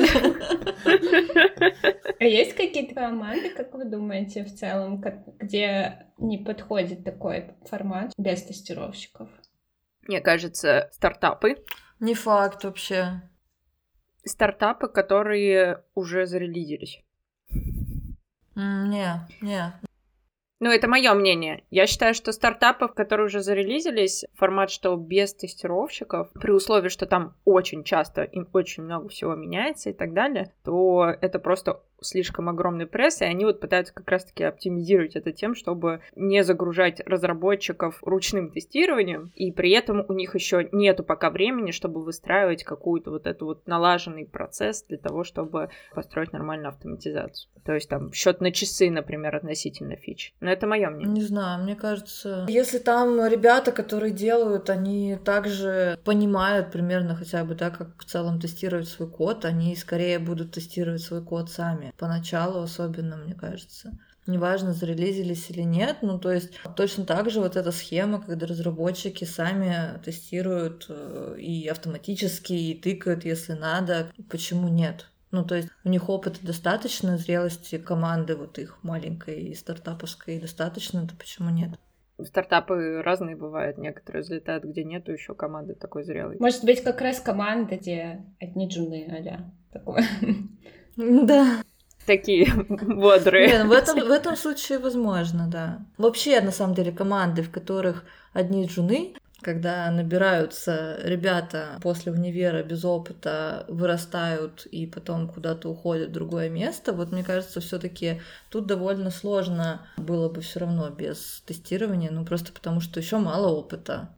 Speaker 3: А есть какие-то команды, как вы думаете, в целом, где не подходит такой формат без тестировщиков?
Speaker 4: Мне кажется, стартапы.
Speaker 2: Не факт вообще.
Speaker 4: Стартапы, которые уже зарелизились.
Speaker 2: Mm, не, не.
Speaker 4: Ну, это мое мнение. Я считаю, что стартапы, которые уже зарелизились, формат, что без тестировщиков, при условии, что там очень часто им очень много всего меняется и так далее, то это просто слишком огромный пресс, и они вот пытаются как раз-таки оптимизировать это тем, чтобы не загружать разработчиков ручным тестированием, и при этом у них еще нету пока времени, чтобы выстраивать какую-то вот эту вот налаженный процесс для того, чтобы построить нормальную автоматизацию. То есть там счет на часы, например, относительно фич. Но это мое мнение.
Speaker 2: Не знаю, мне кажется, если там ребята, которые делают, они также понимают примерно хотя бы, да, как в целом тестировать свой код, они скорее будут тестировать свой код сами. Поначалу особенно, мне кажется. Неважно, зарелизились или нет, ну, то есть точно так же вот эта схема, когда разработчики сами тестируют и автоматически, и тыкают, если надо, почему нет? Ну, то есть у них опыта достаточно, зрелости команды вот их маленькой и стартаповской достаточно, то почему нет?
Speaker 4: Стартапы разные бывают, некоторые взлетают, где нету еще команды такой зрелой.
Speaker 3: Может быть, как раз команда, где одни джуны, а-ля такое.
Speaker 2: Да.
Speaker 4: такие бодрые.
Speaker 2: Не, ну в этом, в этом случае возможно, да. Вообще, на самом деле, команды, в которых одни джуны, когда набираются ребята после универа без опыта, вырастают и потом куда-то уходят в другое место, вот мне кажется, все-таки тут довольно сложно было бы все равно без тестирования, ну просто потому что еще мало опыта.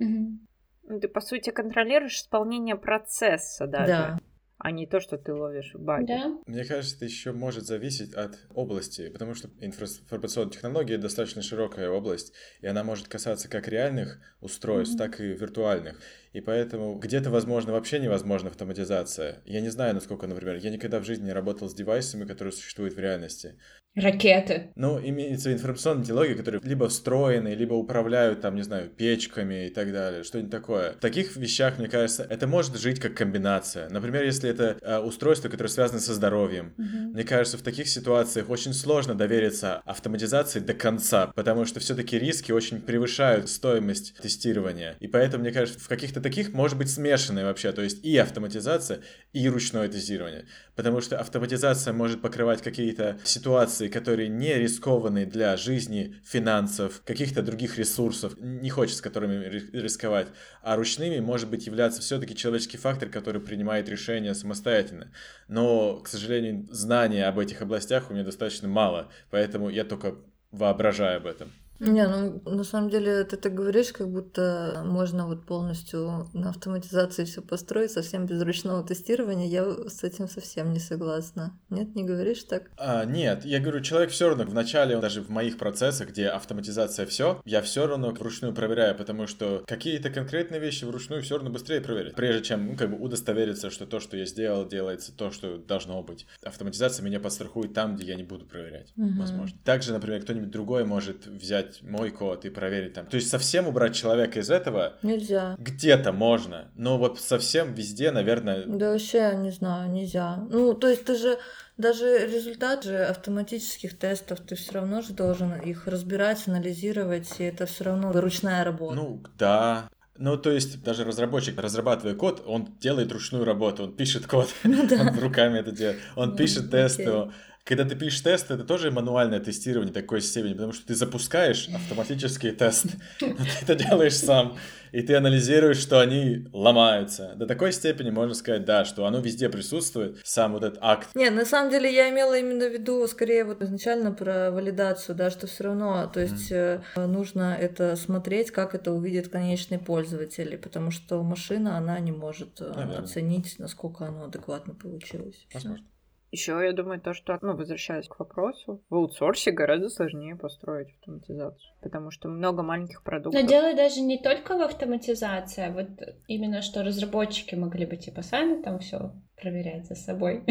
Speaker 4: Ты, по сути, контролируешь исполнение процесса даже.
Speaker 2: Да.
Speaker 4: А не то, что ты ловишь баги.
Speaker 3: Да.
Speaker 5: Мне кажется, это еще может зависеть от области, потому что информационные технологии достаточно широкая область, и она может касаться как реальных устройств, mm-hmm. так и виртуальных. И поэтому где-то, возможно, вообще невозможна автоматизация. Я не знаю, насколько, например, я никогда в жизни не работал с девайсами, которые существуют в реальности.
Speaker 3: Ракеты.
Speaker 5: Ну, имеется информационные технологии, которые либо встроены, либо управляют, там, не знаю, печками и так далее, что-нибудь такое. В таких вещах, мне кажется, это может жить как комбинация. Например, если это э, устройство, которое связано со здоровьем. Mm-hmm. Мне кажется, в таких ситуациях очень сложно довериться автоматизации до конца, потому что все-таки риски очень превышают стоимость тестирования. И поэтому, мне кажется, в каких-то таких может быть смешанное вообще, то есть и автоматизация, и ручное тестирование. Потому что автоматизация может покрывать какие-то ситуации, которые не рискованные для жизни, финансов, каких-то других ресурсов, не хочется с которыми рисковать, а ручными может быть являться все-таки человеческий фактор, который принимает решения самостоятельно. Но, к сожалению, знания об этих областях у меня достаточно мало, поэтому я только воображаю об этом.
Speaker 2: Не, ну на самом деле ты так говоришь, как будто можно вот полностью на автоматизации все построить совсем без ручного тестирования. Я с этим совсем не согласна. Нет, не говоришь так?
Speaker 5: А, нет, я говорю, человек все равно в начале, даже в моих процессах, где автоматизация все, я все равно вручную проверяю, потому что какие-то конкретные вещи вручную все равно быстрее проверить, прежде чем, ну, как бы удостовериться, что то, что я сделал, делается то, что должно быть. Автоматизация меня подстрахует там, где я не буду проверять, угу. возможно. Также, например, кто-нибудь другой может взять мой код и проверить там. То есть совсем убрать человека из этого
Speaker 2: нельзя.
Speaker 5: Где-то можно, но вот совсем везде, наверное...
Speaker 2: Да вообще, не знаю, нельзя. Ну, то есть ты же даже результат же автоматических тестов, ты все равно же должен их разбирать, анализировать, и это все равно ручная работа.
Speaker 5: Ну, да. Ну, то есть, даже разработчик, разрабатывая код, он делает ручную работу, он пишет код,
Speaker 2: ну, да.
Speaker 5: он руками это делает, он
Speaker 2: ну,
Speaker 5: пишет тесты.
Speaker 2: окей.
Speaker 5: Когда ты пишешь тесты, это тоже мануальное тестирование такой степени, потому что ты запускаешь автоматические тесты, ты это делаешь сам, и ты анализируешь, что они ломаются. До такой степени можно сказать, да, что оно везде присутствует, сам вот этот акт.
Speaker 2: Не, на самом деле я имела именно в виду скорее вот изначально про валидацию, да, что все равно, то есть mm. нужно это смотреть, как это увидит конечный пользователь, потому что машина, она не может Наверное. оценить, насколько оно адекватно получилось.
Speaker 5: Возможно.
Speaker 4: Еще я думаю, то, что, ну, возвращаясь к вопросу, в аутсорсе гораздо сложнее построить автоматизацию, потому что много маленьких продуктов.
Speaker 3: Но дело даже не только в автоматизации, а вот именно что разработчики могли бы типа сами там все проверять за собой.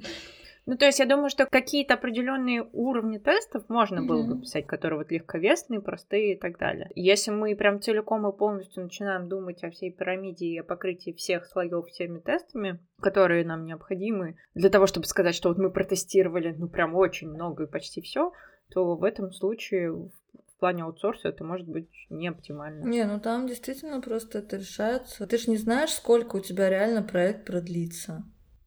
Speaker 4: Ну, то есть я думаю, что какие-то определенные уровни тестов можно было бы писать, которые вот легковесные, простые и так далее. Если мы прям целиком и полностью начинаем думать о всей пирамиде и о покрытии всех слоев всеми тестами, которые нам необходимы для того, чтобы сказать, что вот мы протестировали, ну, прям очень много и почти все, то в этом случае в плане аутсорса это может быть не оптимально.
Speaker 2: Не, ну там действительно просто это решается. Ты ж не знаешь, сколько у тебя реально проект продлится.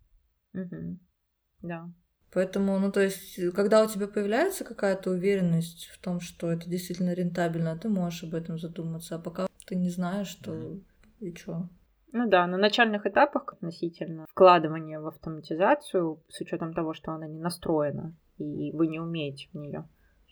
Speaker 4: Угу. Да.
Speaker 2: Поэтому, ну, то есть, когда у тебя появляется какая-то уверенность в том, что это действительно рентабельно, ты можешь об этом задуматься, а пока ты не знаешь, что и что.
Speaker 4: Ну да, на начальных этапах относительно вкладывания в автоматизацию, с учетом того, что она не настроена, и вы не умеете в нее,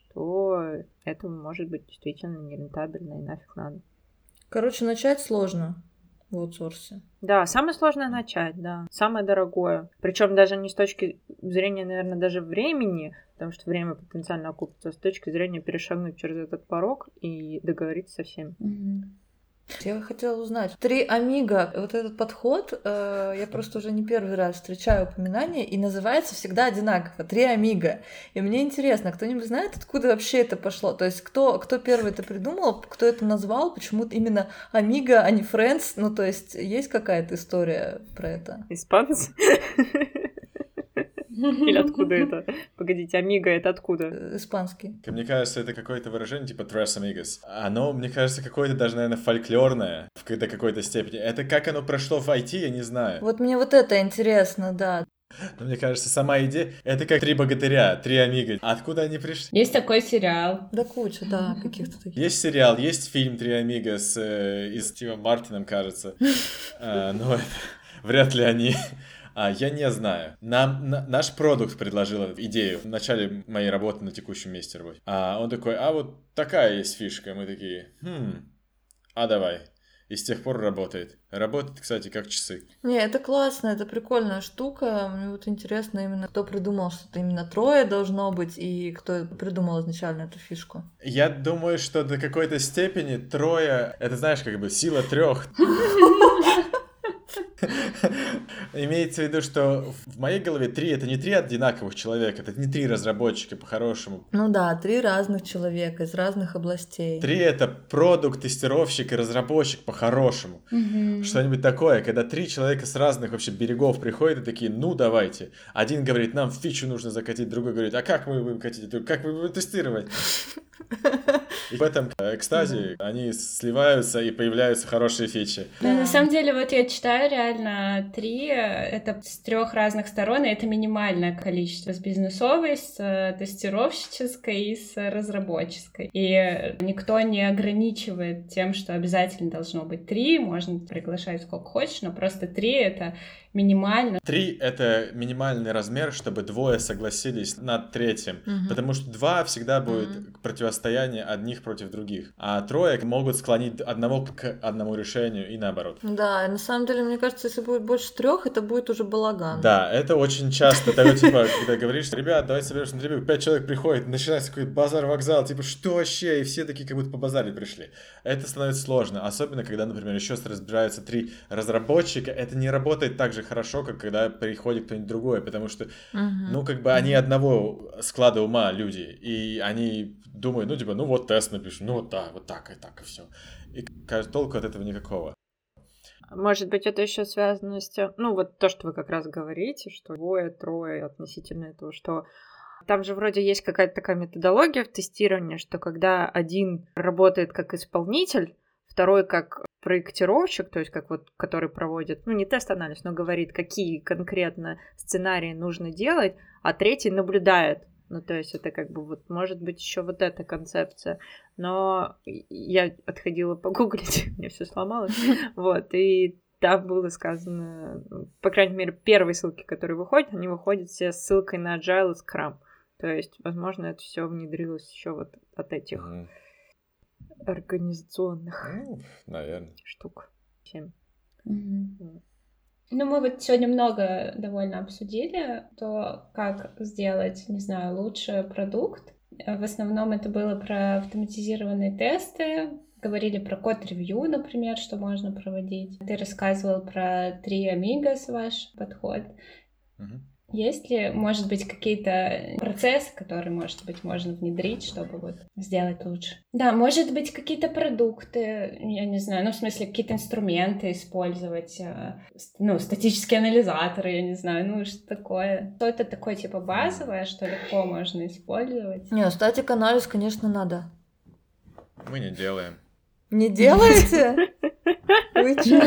Speaker 4: то это может быть действительно нерентабельно и нафиг надо.
Speaker 2: Короче, начать сложно в аутсорсе.
Speaker 4: Да, самое сложное начать, да. Самое дорогое. Причем даже не с точки зрения, наверное, даже времени, потому что время потенциально окупится, а с точки зрения перешагнуть через этот порог и договориться со всеми.
Speaker 2: Mm-hmm. Я хотела узнать. Три Амиго, вот этот подход, э, я просто уже не первый раз встречаю упоминание, и называется всегда одинаково. Три Амиго. И мне интересно, кто-нибудь знает, откуда вообще это пошло? То есть кто, кто первый это придумал, кто это назвал, почему именно Амиго, а не Friends? Ну, то есть есть какая-то история про это?
Speaker 4: Испанцы? Или откуда это? Погодите, амиго это откуда?
Speaker 2: Испанский.
Speaker 5: Мне кажется, это какое-то выражение типа tres amigos. Оно, мне кажется, какое-то даже, наверное, фольклорное в какой-то степени. Это как оно прошло в ай ти, я не знаю.
Speaker 2: Вот мне вот это интересно, да.
Speaker 5: Но мне кажется, сама идея — это как три богатыря, три амиго. Откуда они пришли?
Speaker 3: Есть такой сериал.
Speaker 2: Да куча, да, каких-то таких.
Speaker 5: Есть сериал, есть фильм «Три амиго» с, э, и с Стивом Мартином, кажется. А, но это, вряд ли они... А, я не знаю. Нам на, наш продукт предложил эту идею в начале моей работы на текущем месте работы. А он такой, а вот такая есть фишка. Мы такие, хм, а давай. И с тех пор работает. Работает, кстати, как часы.
Speaker 2: Не, это классно, это прикольная штука. Мне вот интересно именно, кто придумал, что это именно трое должно быть, и кто придумал изначально эту фишку.
Speaker 5: Я думаю, что до какой-то степени трое, это знаешь, как бы сила трех. Имеется в виду, что в моей голове три — это не три одинаковых человека, это не три разработчика по-хорошему.
Speaker 2: Ну да, три разных человека из разных областей.
Speaker 5: Три — это продукт, тестировщик и разработчик по-хорошему.
Speaker 3: Мгм.
Speaker 5: Что-нибудь такое, когда три человека с разных вообще берегов приходят и такие, ну давайте. Один говорит, нам фичу нужно закатить, другой говорит, а как мы будем катить, как мы будем тестировать? И в этом экстазе они сливаются и появляются хорошие фичи.
Speaker 3: Да, на самом деле, вот я читаю реально три, это с трех разных сторон, и это минимальное количество, с бизнесовой, с э, тестировщической и с разработческой. И никто не ограничивает тем, что обязательно должно быть три, можно приглашать сколько хочешь, но просто три — это минимально.
Speaker 5: Три — это минимальный размер, чтобы двое согласились над третьим.
Speaker 2: Мгм.
Speaker 5: Потому что два всегда будет
Speaker 2: Мгм.
Speaker 5: противостояние одних против других. А трое могут склонить одного к одному решению и наоборот.
Speaker 2: Да, на самом деле, мне кажется, если будет больше трех, это будет уже балаган.
Speaker 5: Да, это очень часто такое, типа, когда говоришь, ребят, давайте соберемся на интервью, пять человек приходит, начинается какой-то базар-вокзал, типа, что вообще? И все такие, как будто по базаре пришли. Это становится сложно, особенно когда, например, еще разбираются три разработчика, это не работает так же хорошо, как когда приходит кто-нибудь другой, потому что,
Speaker 2: Мгм.
Speaker 5: ну, как бы они одного склада ума люди, и они думают, ну, типа, ну, вот тест напишем, ну, вот так, вот так, и так, и все. И кажется, толку от этого никакого.
Speaker 4: Может быть, это еще связано с тем, ну, вот то, что вы как раз говорите, что двое, трое относительно этого, что там же вроде есть какая-то такая методология в тестировании, что когда один работает как исполнитель, второй как проектировщик, то есть как вот, который проводит, ну, не тест-анализ, но говорит, какие конкретно сценарии нужно делать, а третий наблюдает. Ну, то есть это как бы вот, может быть, еще вот эта концепция. Но я отходила погуглить, мне все сломалось. Вот, и там было сказано, по крайней мере, первые ссылки, которые выходят, они выходят все с ссылкой на Agile и Scrum. То есть, возможно, это все внедрилось еще вот от этих
Speaker 5: Мгм.
Speaker 4: организационных
Speaker 5: Ну, наверное.
Speaker 4: штук. Семь.
Speaker 3: Мгм. Ну, мы вот сегодня много довольно обсудили то, как сделать, не знаю, лучше продукт. Э, В основном это было про автоматизированные тесты, говорили про код-ревью, например, что можно проводить. Ты рассказывал про три амигос, ваш подход.
Speaker 5: Мгм.
Speaker 3: Есть ли, может быть, какие-то процессы, которые, может быть, можно внедрить, чтобы вот сделать лучше? Да, может быть, какие-то продукты, я не знаю, ну, в смысле, какие-то инструменты использовать, э, ст- ну, статические анализаторы, я не знаю, ну, что такое. Что-то такое, типа, базовое, что легко можно использовать.
Speaker 2: Не, статик анализ, конечно, надо.
Speaker 5: Мы не делаем.
Speaker 2: Не делаете? Вы чё?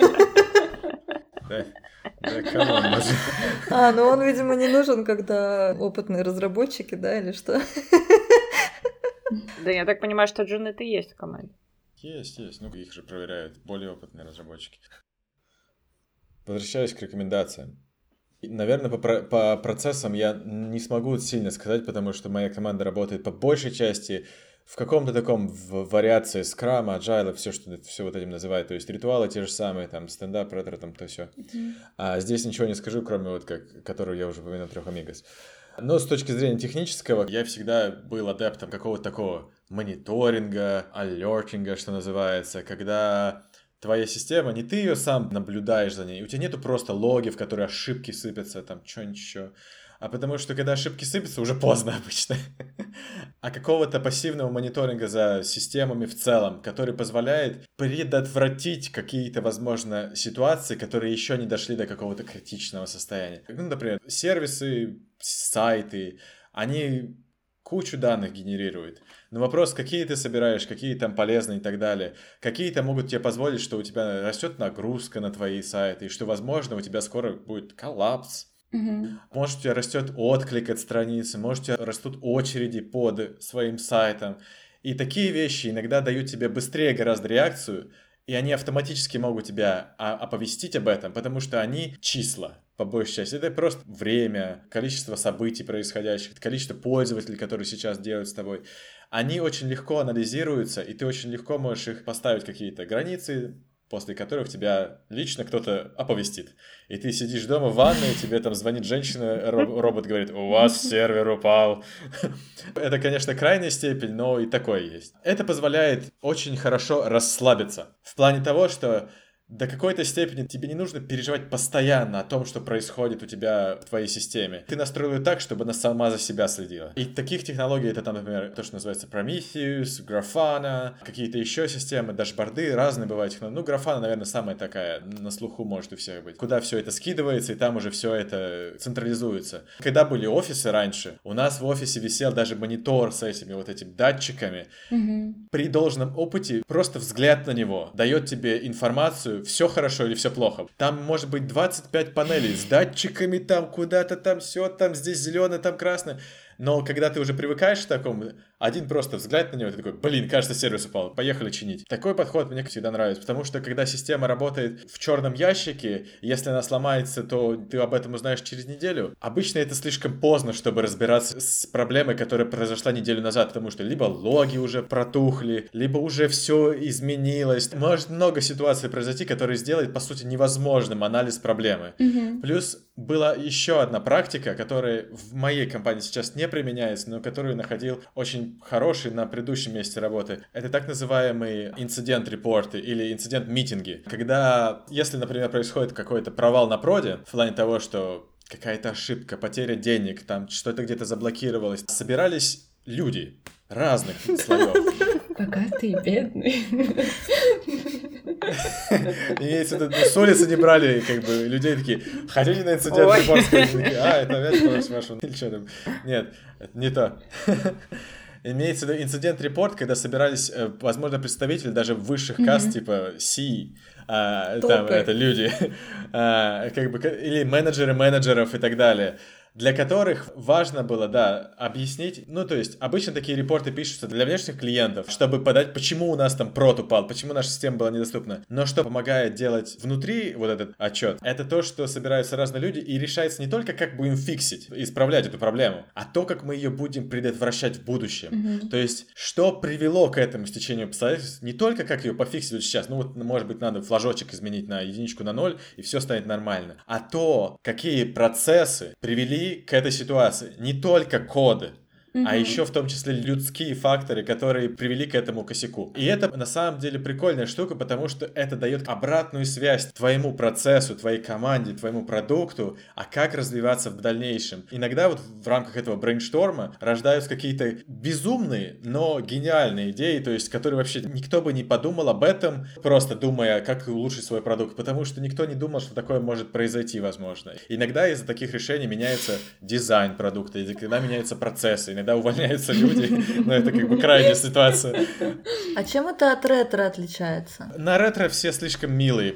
Speaker 5: Да, да, камон, даже.
Speaker 2: А, ну он, видимо, не нужен, когда опытные разработчики, да, или что?
Speaker 4: Да, я так понимаю, что джун это и есть в команде.
Speaker 5: Есть, есть. Ну, их же проверяют более опытные разработчики. Возвращаюсь к рекомендациям. И, наверное, по, про- по процессам я не смогу сильно сказать, потому что моя команда работает по большей части в каком-то таком в вариации скрама, agile, все, что все вот этим называют. То есть ритуалы те же самые, там, стендап, ретро, там, то все. А здесь ничего не скажу, кроме вот как, которую я уже упомянул, трех амигос. Но с точки зрения технического, я всегда был адептом какого-то такого мониторинга, алертинга, что называется, когда твоя система, не ты ее сам наблюдаешь за ней, у тебя нету просто логи, в которые ошибки сыпятся, там, что-нибудь еще. А потому что, когда ошибки сыпятся, уже поздно обычно. А какого-то пассивного мониторинга за системами в целом, который позволяет предотвратить какие-то, возможно, ситуации, которые еще не дошли до какого-то критичного состояния. Ну, например, сервисы, сайты, они кучу данных генерируют. Но вопрос, какие ты собираешь, какие там полезные и так далее. Какие-то могут тебе позволить, что у тебя растет нагрузка на твои сайты, и что, возможно, у тебя скоро будет коллапс.
Speaker 3: Угу.
Speaker 5: Может, у тебя растет отклик от страницы, может, у тебя растут очереди под своим сайтом. И такие вещи иногда дают тебе быстрее гораздо реакцию, и они автоматически могут тебя оповестить об этом, потому что они числа, по большей части. Это просто время, количество событий происходящих, количество пользователей, которые сейчас делают с тобой. Они очень легко анализируются, и ты очень легко можешь их поставить какие-то границы, после которых тебя лично кто-то оповестит. И ты сидишь дома в ванной, тебе там звонит женщина, робот говорит: у вас сервер упал. Это, конечно, крайняя степень, но и такое есть. Это позволяет очень хорошо расслабиться. В плане того, что до какой-то степени тебе не нужно переживать постоянно о том, что происходит у тебя в твоей системе. Ты настроил ее так, чтобы она сама за себя следила. И таких технологий это там, например, то, что называется Prometheus, Grafana, какие-то еще системы, дашборды, разные бывают технологии. Ну, Grafana, наверное, самая такая, на слуху может у всех быть. Куда все это скидывается, и там уже все это централизуется. Когда были офисы раньше, у нас в офисе висел даже монитор с этими вот этими датчиками.
Speaker 3: Угу.
Speaker 5: При должном опыте просто взгляд на него дает тебе информацию, все хорошо или все плохо. Там может быть двадцать пять панелей с датчиками, там куда-то там все, там здесь зеленое, там красное. Но когда ты уже привыкаешь к такому, один просто взгляд на него, ты такой: блин, кажется, сервис упал, поехали чинить. Такой подход мне всегда нравится, потому что когда система работает в черном ящике, если она сломается, то ты об этом узнаешь через неделю. Обычно это слишком поздно, чтобы разбираться с проблемой, которая произошла неделю назад, потому что либо логи уже протухли, либо уже все изменилось. Может много ситуаций произойти, которые сделают, по сути, невозможным анализ проблемы.
Speaker 3: Угу.
Speaker 5: Плюс была еще одна практика, которая в моей компании сейчас не применяется, но которую находил очень хороший на предыдущем месте работы. Это так называемые инцидент-репорты или инцидент-митинги. Когда, если, например, происходит какой-то провал на проде, в плане того, что какая-то ошибка, потеря денег, там что-то где-то заблокировалось, собирались люди разных слоев.
Speaker 3: Богатый и бедный.
Speaker 5: Имеется в виду, с улицы не брали, как бы, людей такие: хотите на инцидент репорт? А, это опять вашу, или что там? Нет, это не то. Имеется в виду инцидент-репорт, когда собирались, возможно, представители даже высших каст, mm-hmm. типа си, а, там, это люди, а, как бы, или менеджеры менеджеров и так далее, для которых важно было, да, объяснить, ну, то есть, обычно такие репорты пишутся для внешних клиентов, чтобы подать, почему у нас там прод упал, почему наша система была недоступна. Но что помогает делать внутри вот этот отчет, это то, что собираются разные люди и решается не только, как будем фиксить, исправлять эту проблему, а то, как мы ее будем предотвращать в будущем.
Speaker 3: Mm-hmm.
Speaker 5: То есть, что привело к этому стечению обстоятельств, не только как ее пофиксить вот сейчас, ну, вот, может быть, надо флажочек изменить на единичку, на ноль, и все станет нормально, а то, какие процессы привели к этой ситуации. Не только коды, mm-hmm. а еще в том числе людские факторы, которые привели к этому косяку. И это на самом деле прикольная штука, потому что это дает обратную связь твоему процессу, твоей команде, твоему продукту, а как развиваться в дальнейшем. Иногда вот в рамках этого брейншторма рождаются какие-то безумные, но гениальные идеи, то есть, которые вообще никто бы не подумал об этом, просто думая, как улучшить свой продукт, потому что никто не думал, что такое может произойти, возможно. Иногда из-за таких решений меняется дизайн продукта, иногда меняются процессы, иногда увольняются люди, но это как бы крайняя ситуация.
Speaker 2: А чем это от ретро отличается?
Speaker 5: На ретро все слишком милые.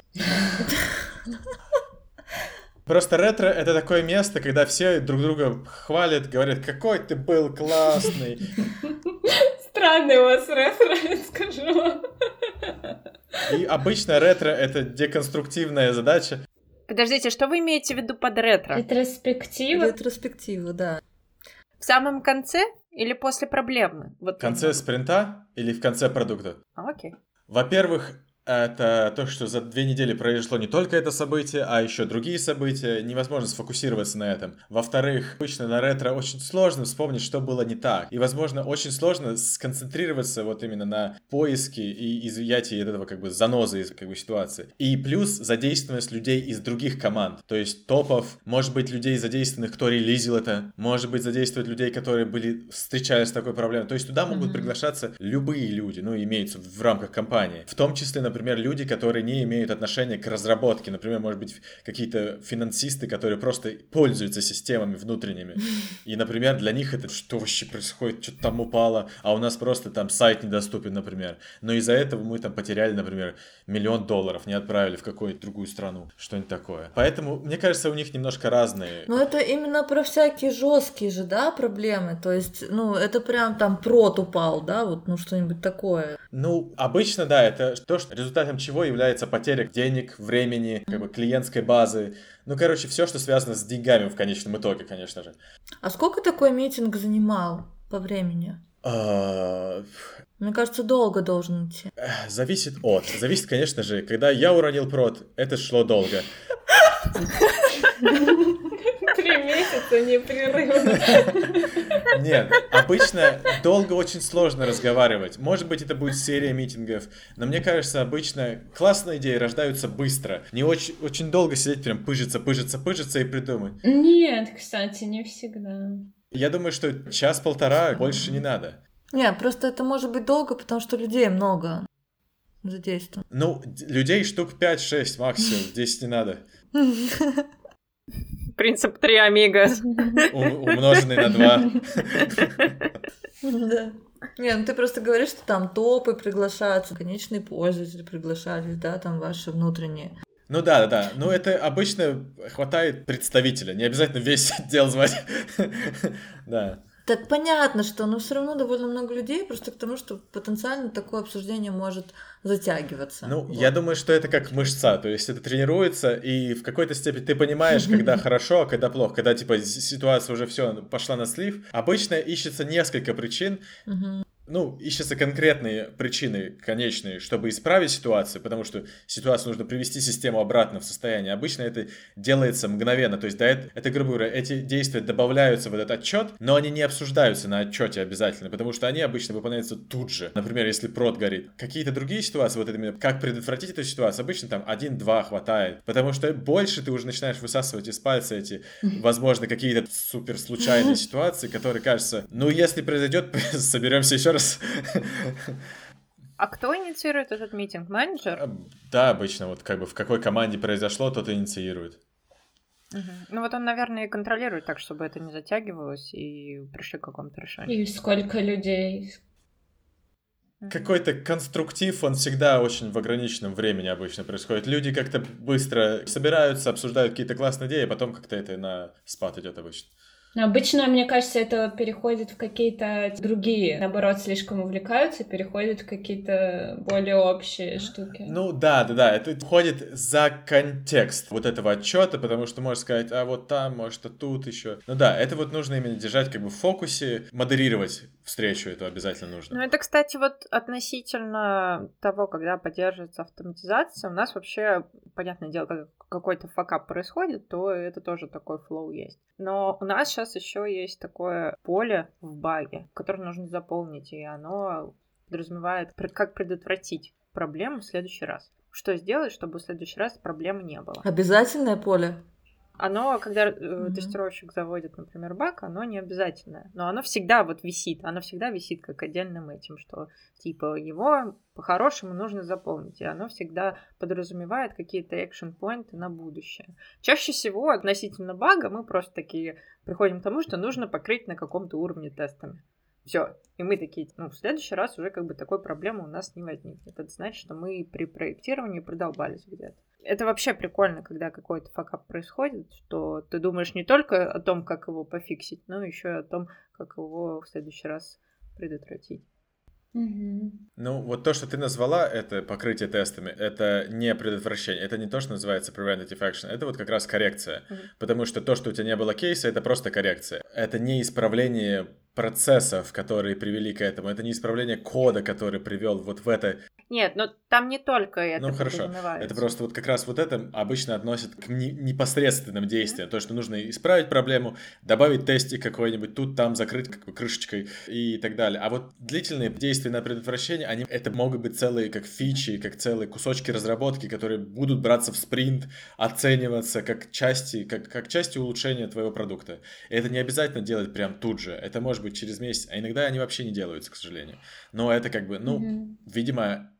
Speaker 5: Просто ретро — это такое место, когда все друг друга хвалят, говорят: какой ты был классный.
Speaker 3: Странный у вас ретро, я скажу.
Speaker 5: И обычно ретро — это деконструктивная задача.
Speaker 4: Подождите, что вы имеете в виду под ретро?
Speaker 3: Ретроспектива.
Speaker 2: Ретроспектива, да.
Speaker 4: В самом конце или после проблемы? Вот
Speaker 5: в конце спринта или в конце продукта?
Speaker 4: А, окей.
Speaker 5: Во-первых, это то, что за две недели произошло не только это событие, а еще другие события. Невозможно сфокусироваться на этом. Во-вторых, обычно на ретро очень сложно вспомнить, что было не так. И, возможно, очень сложно сконцентрироваться вот именно на поиске и изъятии этого как бы занозы из как бы ситуации. И плюс задействованность людей из других команд. То есть топов, может быть, людей задействованных, кто релизил это, может быть, задействовать людей, которые были, встречались с такой проблемой. То есть туда могут mm-hmm. приглашаться любые люди, ну, имеются в рамках компании. В том числе, например, например, люди, которые не имеют отношения к разработке. Например, может быть, какие-то финансисты, которые просто пользуются системами внутренними. И, например, для них это что вообще происходит, что-то там упало, а у нас просто там сайт недоступен, например. Но из-за этого мы там потеряли, например, миллион долларов, не отправили в какую-то другую страну, что-нибудь такое. Поэтому, мне кажется, у них немножко разные.
Speaker 2: Но это именно про всякие жесткие же, да, проблемы. То есть, ну, это прям там прот упал, да, вот, ну, что-нибудь такое.
Speaker 5: Ну, обычно, да, это то, что результатом чего является потеря денег, времени, как бы клиентской базы. Ну, короче, все, что связано с деньгами в конечном итоге, конечно же.
Speaker 2: А сколько такой митинг занимал по времени? Мне кажется, долго должен идти.
Speaker 5: Зависит от. Зависит, конечно же, когда я уронил прот, это шло долго.
Speaker 3: Три месяца непрерывно.
Speaker 5: Нет, обычно долго очень сложно разговаривать. Может быть, это будет серия митингов, но мне кажется, обычно классные идеи рождаются быстро. Не очень, очень долго сидеть, прям пыжиться, пыжиться, пыжиться и придумать.
Speaker 3: Нет, кстати, не всегда.
Speaker 5: Я думаю, что час-полтора больше не надо.
Speaker 2: Нет, просто это может быть долго, потому что людей много задействовано.
Speaker 5: Ну, людей штук пять-шесть максимум, десять не надо.
Speaker 4: Принцип три амиго.
Speaker 5: Умноженный на два.
Speaker 2: Да. Не, ну ты просто говоришь, что там топы приглашаются, конечные пользователи приглашались, да, там ваши внутренние.
Speaker 5: Ну да, да, да. Ну это обычно хватает представителя, не обязательно весь отдел звать. Да.
Speaker 2: Так понятно, что, но все равно довольно много людей, просто к тому, что потенциально такое обсуждение может затягиваться.
Speaker 5: Ну,
Speaker 2: вот.
Speaker 5: Я думаю, что это как мышца, то есть это тренируется, и в какой-то степени ты понимаешь, когда хорошо, а когда плохо, когда типа ситуация уже все пошла на слив. Обычно ищется несколько причин. Ну, ищутся конкретные причины, конечные, чтобы исправить ситуацию, потому что ситуацию нужно привести систему обратно в состояние. Обычно это делается мгновенно, то есть да, это, это, грубо говоря, эти действия добавляются в этот отчет, но они не обсуждаются на отчете обязательно, потому что они обычно выполняются тут же. Например, если прот горит. Какие-то другие ситуации, вот это, как предотвратить эту ситуацию, обычно там один-два хватает, потому что больше ты уже начинаешь высасывать из пальца эти, возможно, какие-то супер случайные ситуации, которые кажется, ну, если произойдет, соберемся еще раз.
Speaker 4: А кто инициирует этот митинг? Менеджер?
Speaker 5: Да, обычно, вот как бы в какой команде произошло, тот и инициирует.
Speaker 4: Угу. Ну вот он, наверное, и контролирует так, чтобы это не затягивалось, и пришли к какому-то решению.
Speaker 3: И сколько людей?
Speaker 5: Какой-то конструктив, он всегда очень в ограниченном времени обычно происходит. Люди как-то быстро собираются, обсуждают какие-то классные идеи, а потом как-то это на спад идет обычно.
Speaker 3: Обычно, мне кажется, это переходит в какие-то другие, наоборот, слишком увлекаются, переходит в какие-то более общие штуки.
Speaker 5: Ну да, да, да, это входит за контекст вот этого отчета, потому что можно сказать, а вот там, может, а тут еще. Ну да, это вот нужно именно держать как бы в фокусе, модерировать встречу, это обязательно нужно.
Speaker 4: Ну это, кстати, вот относительно того, когда поддерживается автоматизация, у нас вообще, понятное дело, как какой-то факап происходит, то это тоже такой флоу есть. Но у нас сейчас еще есть такое поле в баге, которое нужно заполнить, и оно подразумевает, как предотвратить проблему в следующий раз. Что сделать, чтобы в следующий раз проблемы не было.
Speaker 2: Обязательное поле?
Speaker 4: Оно, когда
Speaker 2: Mm-hmm.
Speaker 4: тестировщик заводит, например, баг, оно не обязательное. Но оно всегда вот висит. Оно всегда висит как отдельным этим, что типа его по-хорошему нужно заполнить. И оно всегда подразумевает какие-то экшн-поинты на будущее. Чаще всего относительно бага мы просто такие приходим к тому, что нужно покрыть на каком-то уровне тестами. Все. И мы такие, ну, в следующий раз уже как бы такой проблемы у нас не возникнет. Это значит, что мы при проектировании продолбались где-то. Это вообще прикольно, когда какой-то факап происходит, что ты думаешь не только о том, как его пофиксить, но еще и о том, как его в следующий раз предотвратить.
Speaker 3: Mm-hmm.
Speaker 5: Ну, вот то, что ты назвала, это покрытие тестами, это не предотвращение, это не то, что называется preventative action, это вот как раз коррекция, mm-hmm. потому что то, что у тебя не было кейса, это просто коррекция. Это не исправление процессов, которые привели к этому, это не исправление кода, который привел вот в это.
Speaker 4: Нет, но там не только это.
Speaker 5: Ну хорошо, это просто вот как раз вот это обычно относят к не- непосредственным действиям, mm-hmm. то, что нужно исправить проблему, добавить тестик какой-нибудь, тут, там закрыть как бы крышечкой и так далее. А вот длительные действия на предотвращение, они, это могут быть целые как фичи, как целые кусочки разработки, которые будут браться в спринт, оцениваться как части, как, как части улучшения твоего продукта. И это не обязательно делать прям тут же, это может быть через месяц, а иногда они вообще не делаются, к сожалению. Но это как бы, ну, mm-hmm. видимо,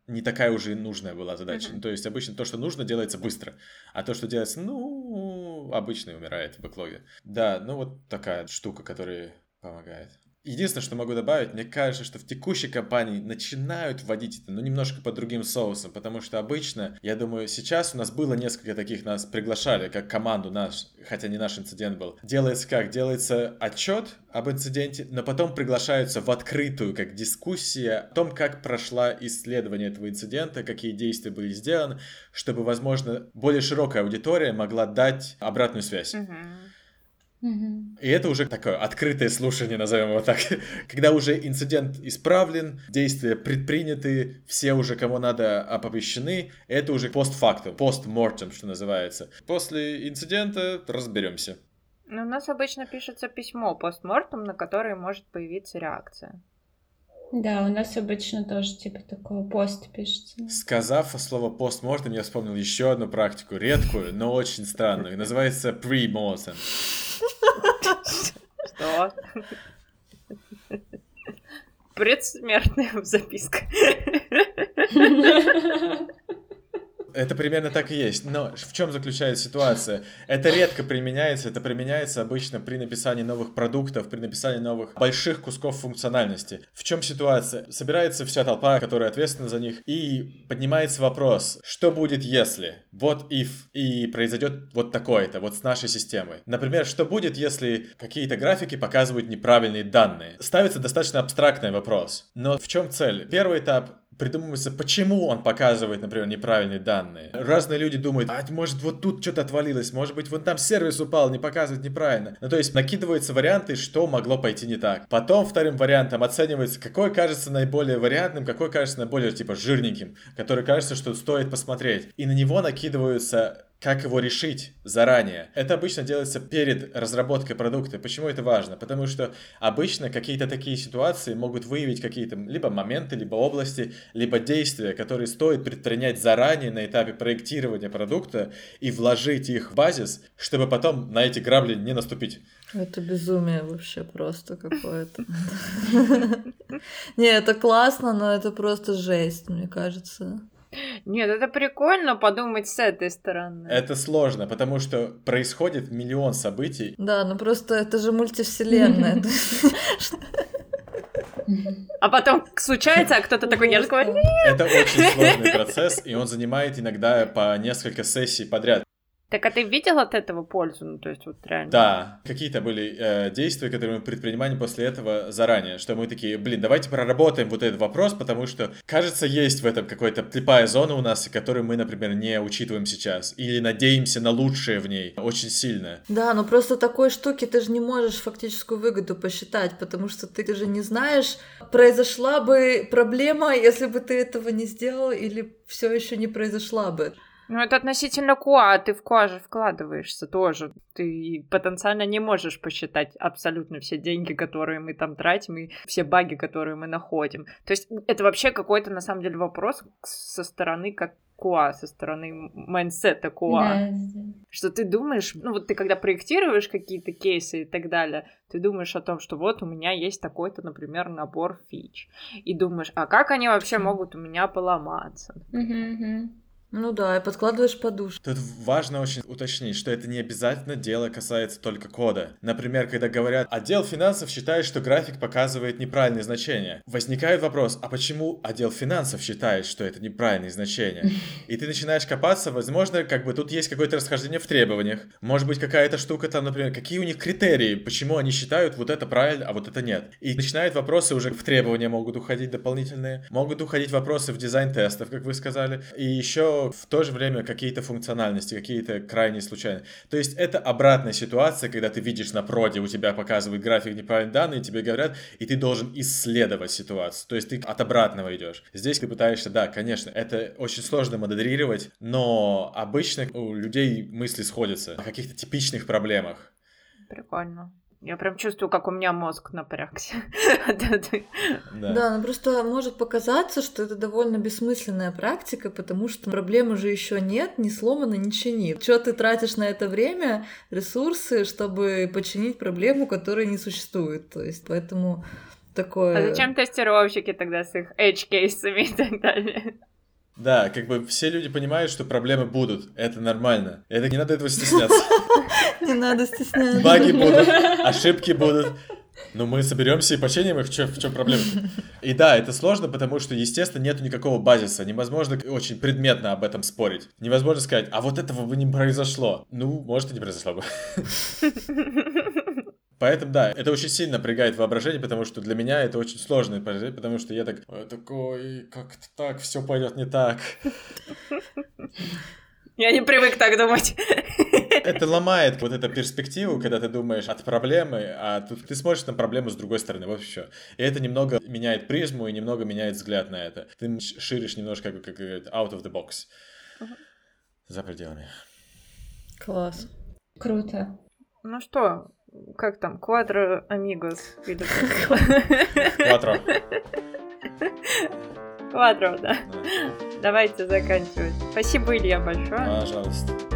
Speaker 5: не такая уже и нужная была задача.
Speaker 4: Mm-hmm.
Speaker 5: Ну, то есть обычно то, что нужно, делается быстро, а то, что делается, ну, обычно умирает в бэклоге. Да, ну вот такая штука, которая помогает. Единственное, что могу добавить, мне кажется, что в текущей компании начинают вводить это, ну, немножко под другим соусом, потому что обычно, я думаю, сейчас у нас было несколько таких, нас приглашали, как команду наш, хотя не наш инцидент был. Делается как? Делается отчет об инциденте, но потом приглашаются в открытую, как дискуссия о том, как прошло исследование этого инцидента, какие действия были сделаны, чтобы, возможно, более широкая аудитория могла дать обратную связь.
Speaker 4: Mm-hmm.
Speaker 5: И это уже такое открытое слушание, назовем его так, когда уже инцидент исправлен, действия предприняты, все уже, кому надо, оповещены, это уже постфактум, постмортем, что называется. После инцидента разберемся.
Speaker 4: Ну, у нас обычно пишется письмо постмортем, на которое может появиться реакция.
Speaker 3: Да, у нас обычно тоже типа такого пост пишется.
Speaker 5: Сказав слово постмортем, я вспомнил еще одну практику, редкую, но очень странную. Называется pre-mortem.
Speaker 4: Что? Предсмертная записка.
Speaker 5: Это примерно так и есть. Но в чем заключается ситуация? Это редко применяется. Это применяется обычно при написании новых продуктов, при написании новых больших кусков функциональности. В чем ситуация? Собирается вся толпа, которая ответственна за них, и поднимается вопрос, что будет, если? What if? И произойдет вот такое-то, вот с нашей системой. Например, что будет, если какие-то графики показывают неправильные данные? Ставится достаточно абстрактный вопрос. Но в чем цель? Первый этап — придумывается, почему он показывает, например, неправильные данные. Разные люди думают, а может вот тут что-то отвалилось, может быть вон там сервис упал, не показывает неправильно. Ну то есть накидываются варианты, что могло пойти не так. Потом вторым вариантом оценивается, какой кажется наиболее вариантным, какой кажется наиболее типа жирненьким, который кажется, что стоит посмотреть. И на него накидываются, как его решить заранее. Это обычно делается перед разработкой продукта. Почему это важно? Потому что обычно какие-то такие ситуации могут выявить какие-то либо моменты, либо области, либо действия, которые стоит предпринять заранее на этапе проектирования продукта и вложить их в базис, чтобы потом на эти грабли не наступить.
Speaker 2: Это безумие вообще просто какое-то. Не, это классно, но это просто жесть, мне кажется.
Speaker 4: Нет, это прикольно подумать с этой стороны.
Speaker 5: Это сложно, потому что происходит миллион событий.
Speaker 2: Да, ну просто это же мультивселенная.
Speaker 4: А потом случается, а кто-то такой не разговаривает.
Speaker 5: Это очень сложный процесс, и он занимает иногда по несколько сессий подряд.
Speaker 4: Так а ты видел от этого пользу? Ну, то есть вот реально.
Speaker 5: Да, какие-то были э, действия, которые мы предпринимали после этого заранее, что мы такие, блин, давайте проработаем вот этот вопрос, потому что, кажется, есть в этом какая-то слепая зона у нас, которую мы, например, не учитываем сейчас, или надеемся на лучшее в ней очень сильно.
Speaker 2: Да, но просто такой штуки ты же не можешь фактическую выгоду посчитать, потому что ты, ты же не знаешь, произошла бы проблема, если бы ты этого не сделал, или все еще не произошла бы.
Speaker 4: Ну, это относительно куа, ты в куа же вкладываешься тоже. Ты потенциально не можешь посчитать абсолютно все деньги, которые мы там тратим, и все баги, которые мы находим. То есть это вообще какой-то, на самом деле, вопрос со стороны как куа, со стороны майндсета куа. Да. Что ты думаешь, ну вот ты когда проектируешь какие-то кейсы и так далее, ты думаешь о том, что вот у меня есть такой-то, например, набор фич. И думаешь, а как они вообще могут у меня поломаться?
Speaker 3: Mm-hmm.
Speaker 2: Ну да, и подкладываешь подушку.
Speaker 5: Тут важно очень уточнить, что это не обязательно дело касается только кода. Например, когда говорят, отдел финансов считает, что график показывает неправильные значения. Возникает вопрос, а почему отдел финансов считает, что это неправильные значения? И ты начинаешь копаться, возможно, как бы тут есть какое-то расхождение в требованиях. Может быть, какая-то штука там, например, какие у них критерии, почему они считают вот это правильно, а вот это нет. И начинают вопросы уже в требования могут уходить дополнительные, могут уходить вопросы в дизайн тестов, как вы сказали, и еще в то же время какие-то функциональности, какие-то крайне случайные. То есть это обратная ситуация, когда ты видишь на проде, у тебя показывает график неправильные данные, тебе говорят, и ты должен исследовать ситуацию. То есть ты от обратного идешь. Здесь ты пытаешься, да, конечно, это очень сложно модерировать, но обычно у людей мысли сходятся о каких-то типичных проблемах.
Speaker 4: Прикольно. Я прям чувствую, как у меня мозг напрягся.
Speaker 2: Да. да, ну просто может показаться, что это довольно бессмысленная практика, потому что проблемы же еще нет, не сломано, не чинит. Чего ты тратишь на это время, ресурсы, чтобы починить проблему, которая не существует? То есть, поэтому такое...
Speaker 4: А зачем тестировщики тогда с их edge-кейсами и так далее?
Speaker 5: Да, как бы все люди понимают, что проблемы будут. Это нормально. Это не надо этого стесняться.
Speaker 2: Не надо стесняться.
Speaker 5: Баги будут, ошибки будут. Но мы соберемся и починим их, в чем проблема? И да, это сложно, потому что, естественно, нету никакого базиса. Невозможно очень предметно об этом спорить. Невозможно сказать, а вот этого бы не произошло. Ну, может, и не произошло бы. Поэтому, да, это очень сильно напрягает воображение, потому что для меня это очень сложно, потому что я так, такой, как-то так, все пойдет не так.
Speaker 4: Я не привык так думать.
Speaker 5: Это ломает вот эту перспективу, когда ты думаешь от проблемы, а тут ты смотришь на проблему с другой стороны, вот все. И это немного меняет призму и немного меняет взгляд на это. Ты ширишь немножко, как, как говорят, out of the box. Uh-huh. За пределами.
Speaker 2: Класс.
Speaker 3: Круто.
Speaker 4: Ну что, как там, Quadro Amigos?
Speaker 5: Quattro.
Speaker 4: Quattro, да. Давайте заканчивать. Спасибо, Илья, большое.
Speaker 5: Пожалуйста.